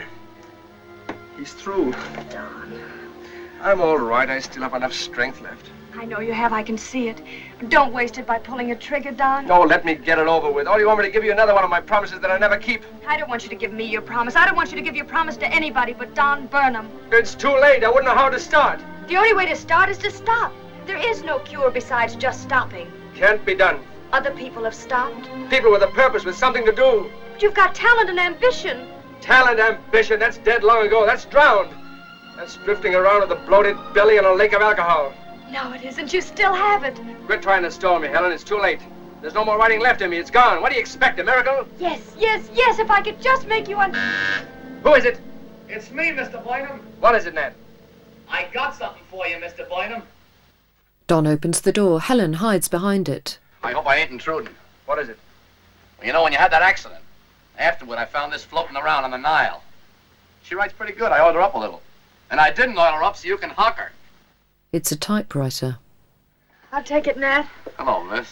He's through.
Don.
I'm all right. I still have enough strength left.
I know you have. I can see it. But don't waste it by pulling a trigger, Don.
No, let me get it over with. Or do you want me to give you another one of my promises that I never keep?
I don't want you to give me your promise. I don't want you to give your promise to anybody but Don Burnham.
It's too late. I wouldn't know how to start.
The only way to start is to stop. There is no cure besides just stopping.
Can't be done.
Other people have stopped.
People with a purpose, with something to do.
But you've got talent and ambition.
Talent, ambition, that's dead long ago. That's drowned. That's drifting around with a bloated belly in a lake of alcohol.
No, it isn't. You still have it.
Quit trying to stall me, Helen. It's too late. There's no more writing left in me. It's gone. What do you expect, a miracle?
Yes, yes, yes, if I could just make you un...
Who is it?
It's me, Mister Bynum.
What is it, Nat?
I got something for you, Mister Bynum.
Don opens the door. Helen hides behind it.
I hope I ain't intruding.
What is it?
Well, you know, when you had that accident, afterward I found this floating around on the Nile. She writes pretty good. I oiled her up a little. And I didn't oil her up so you can hock her.
It's a typewriter.
I'll take it, Nat.
Hello, miss.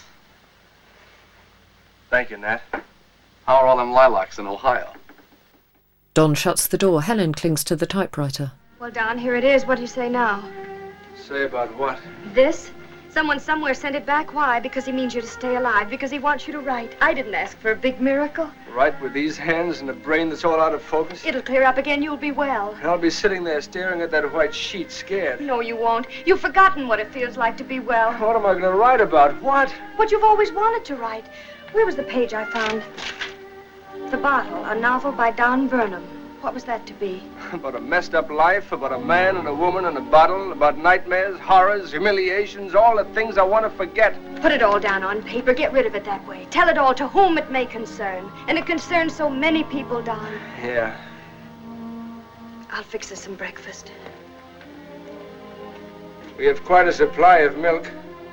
Thank you, Nat.
How are all them lilacs in Ohio?
Don shuts the door. Helen clings to the typewriter.
Well, Don, here it is. What do you say now?
Say about what?
This? Someone somewhere sent it back. Why? Because he means you to stay alive. Because he wants you to write. I didn't ask for a big miracle.
Right with these hands and a brain that's all out of focus?
It'll clear up again. You'll be well.
And I'll be sitting there staring at that white sheet, scared.
No, you won't. You've forgotten what it feels like to be well.
What am I going to write about? What?
What you've always wanted to write. Where was the page I found? The Bottle, a novel by Don Burnham. What was that to be?
About a messed up life, about a man and a woman and a bottle, about nightmares, horrors, humiliations, all the things I want to forget.
Put it all down on paper. Get rid of it that way. Tell it all to whom it may concern. And it concerns so many people, Don.
Yeah.
I'll fix us some breakfast.
We have quite a supply of milk.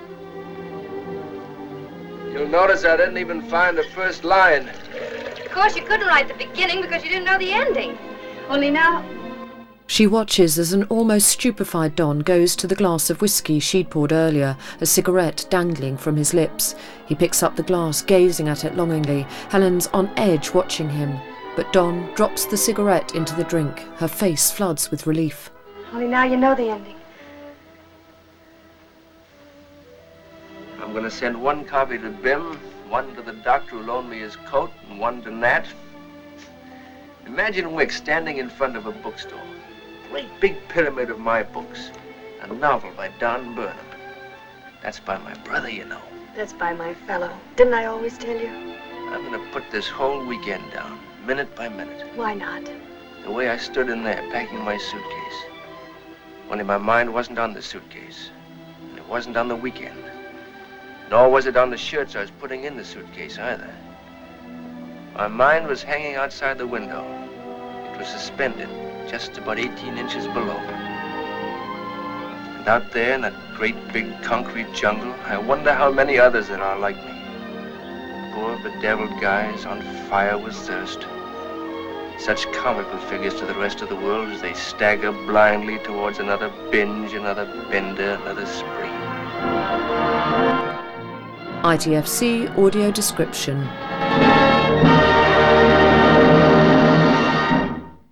You'll notice I didn't even find the first line.
Of course, you couldn't write the beginning because you didn't know the ending. Only now...
She watches as an almost stupefied Don goes to the glass of whiskey she'd poured earlier, a cigarette dangling from his lips. He picks up the glass, gazing at it longingly. Helen's on edge watching him. But Don drops the cigarette into the drink. Her face floods with relief.
Only now you know the ending.
I'm going to send one copy to Bim, one to the doctor who loaned me his coat, and one to Nat. Imagine Wick standing in front of a bookstore. Great big pyramid of my books. A novel by Don Burnham. That's by my brother, you know.
That's by my fellow. Didn't I always tell you?
I'm going to put this whole weekend down, minute by minute.
Why not?
The way I stood in there, packing my suitcase. Only my mind wasn't on the suitcase. And it wasn't on the weekend. Nor was it on the shirts I was putting in the suitcase, either. My mind was hanging outside the window. It was suspended, just about eighteen inches below. And out there in that great big concrete jungle, I wonder how many others there are like me. Poor bedeviled guys on fire with thirst. Such comical figures to the rest of the world as they stagger blindly towards another binge, another bender, another spree.
I T F C audio description.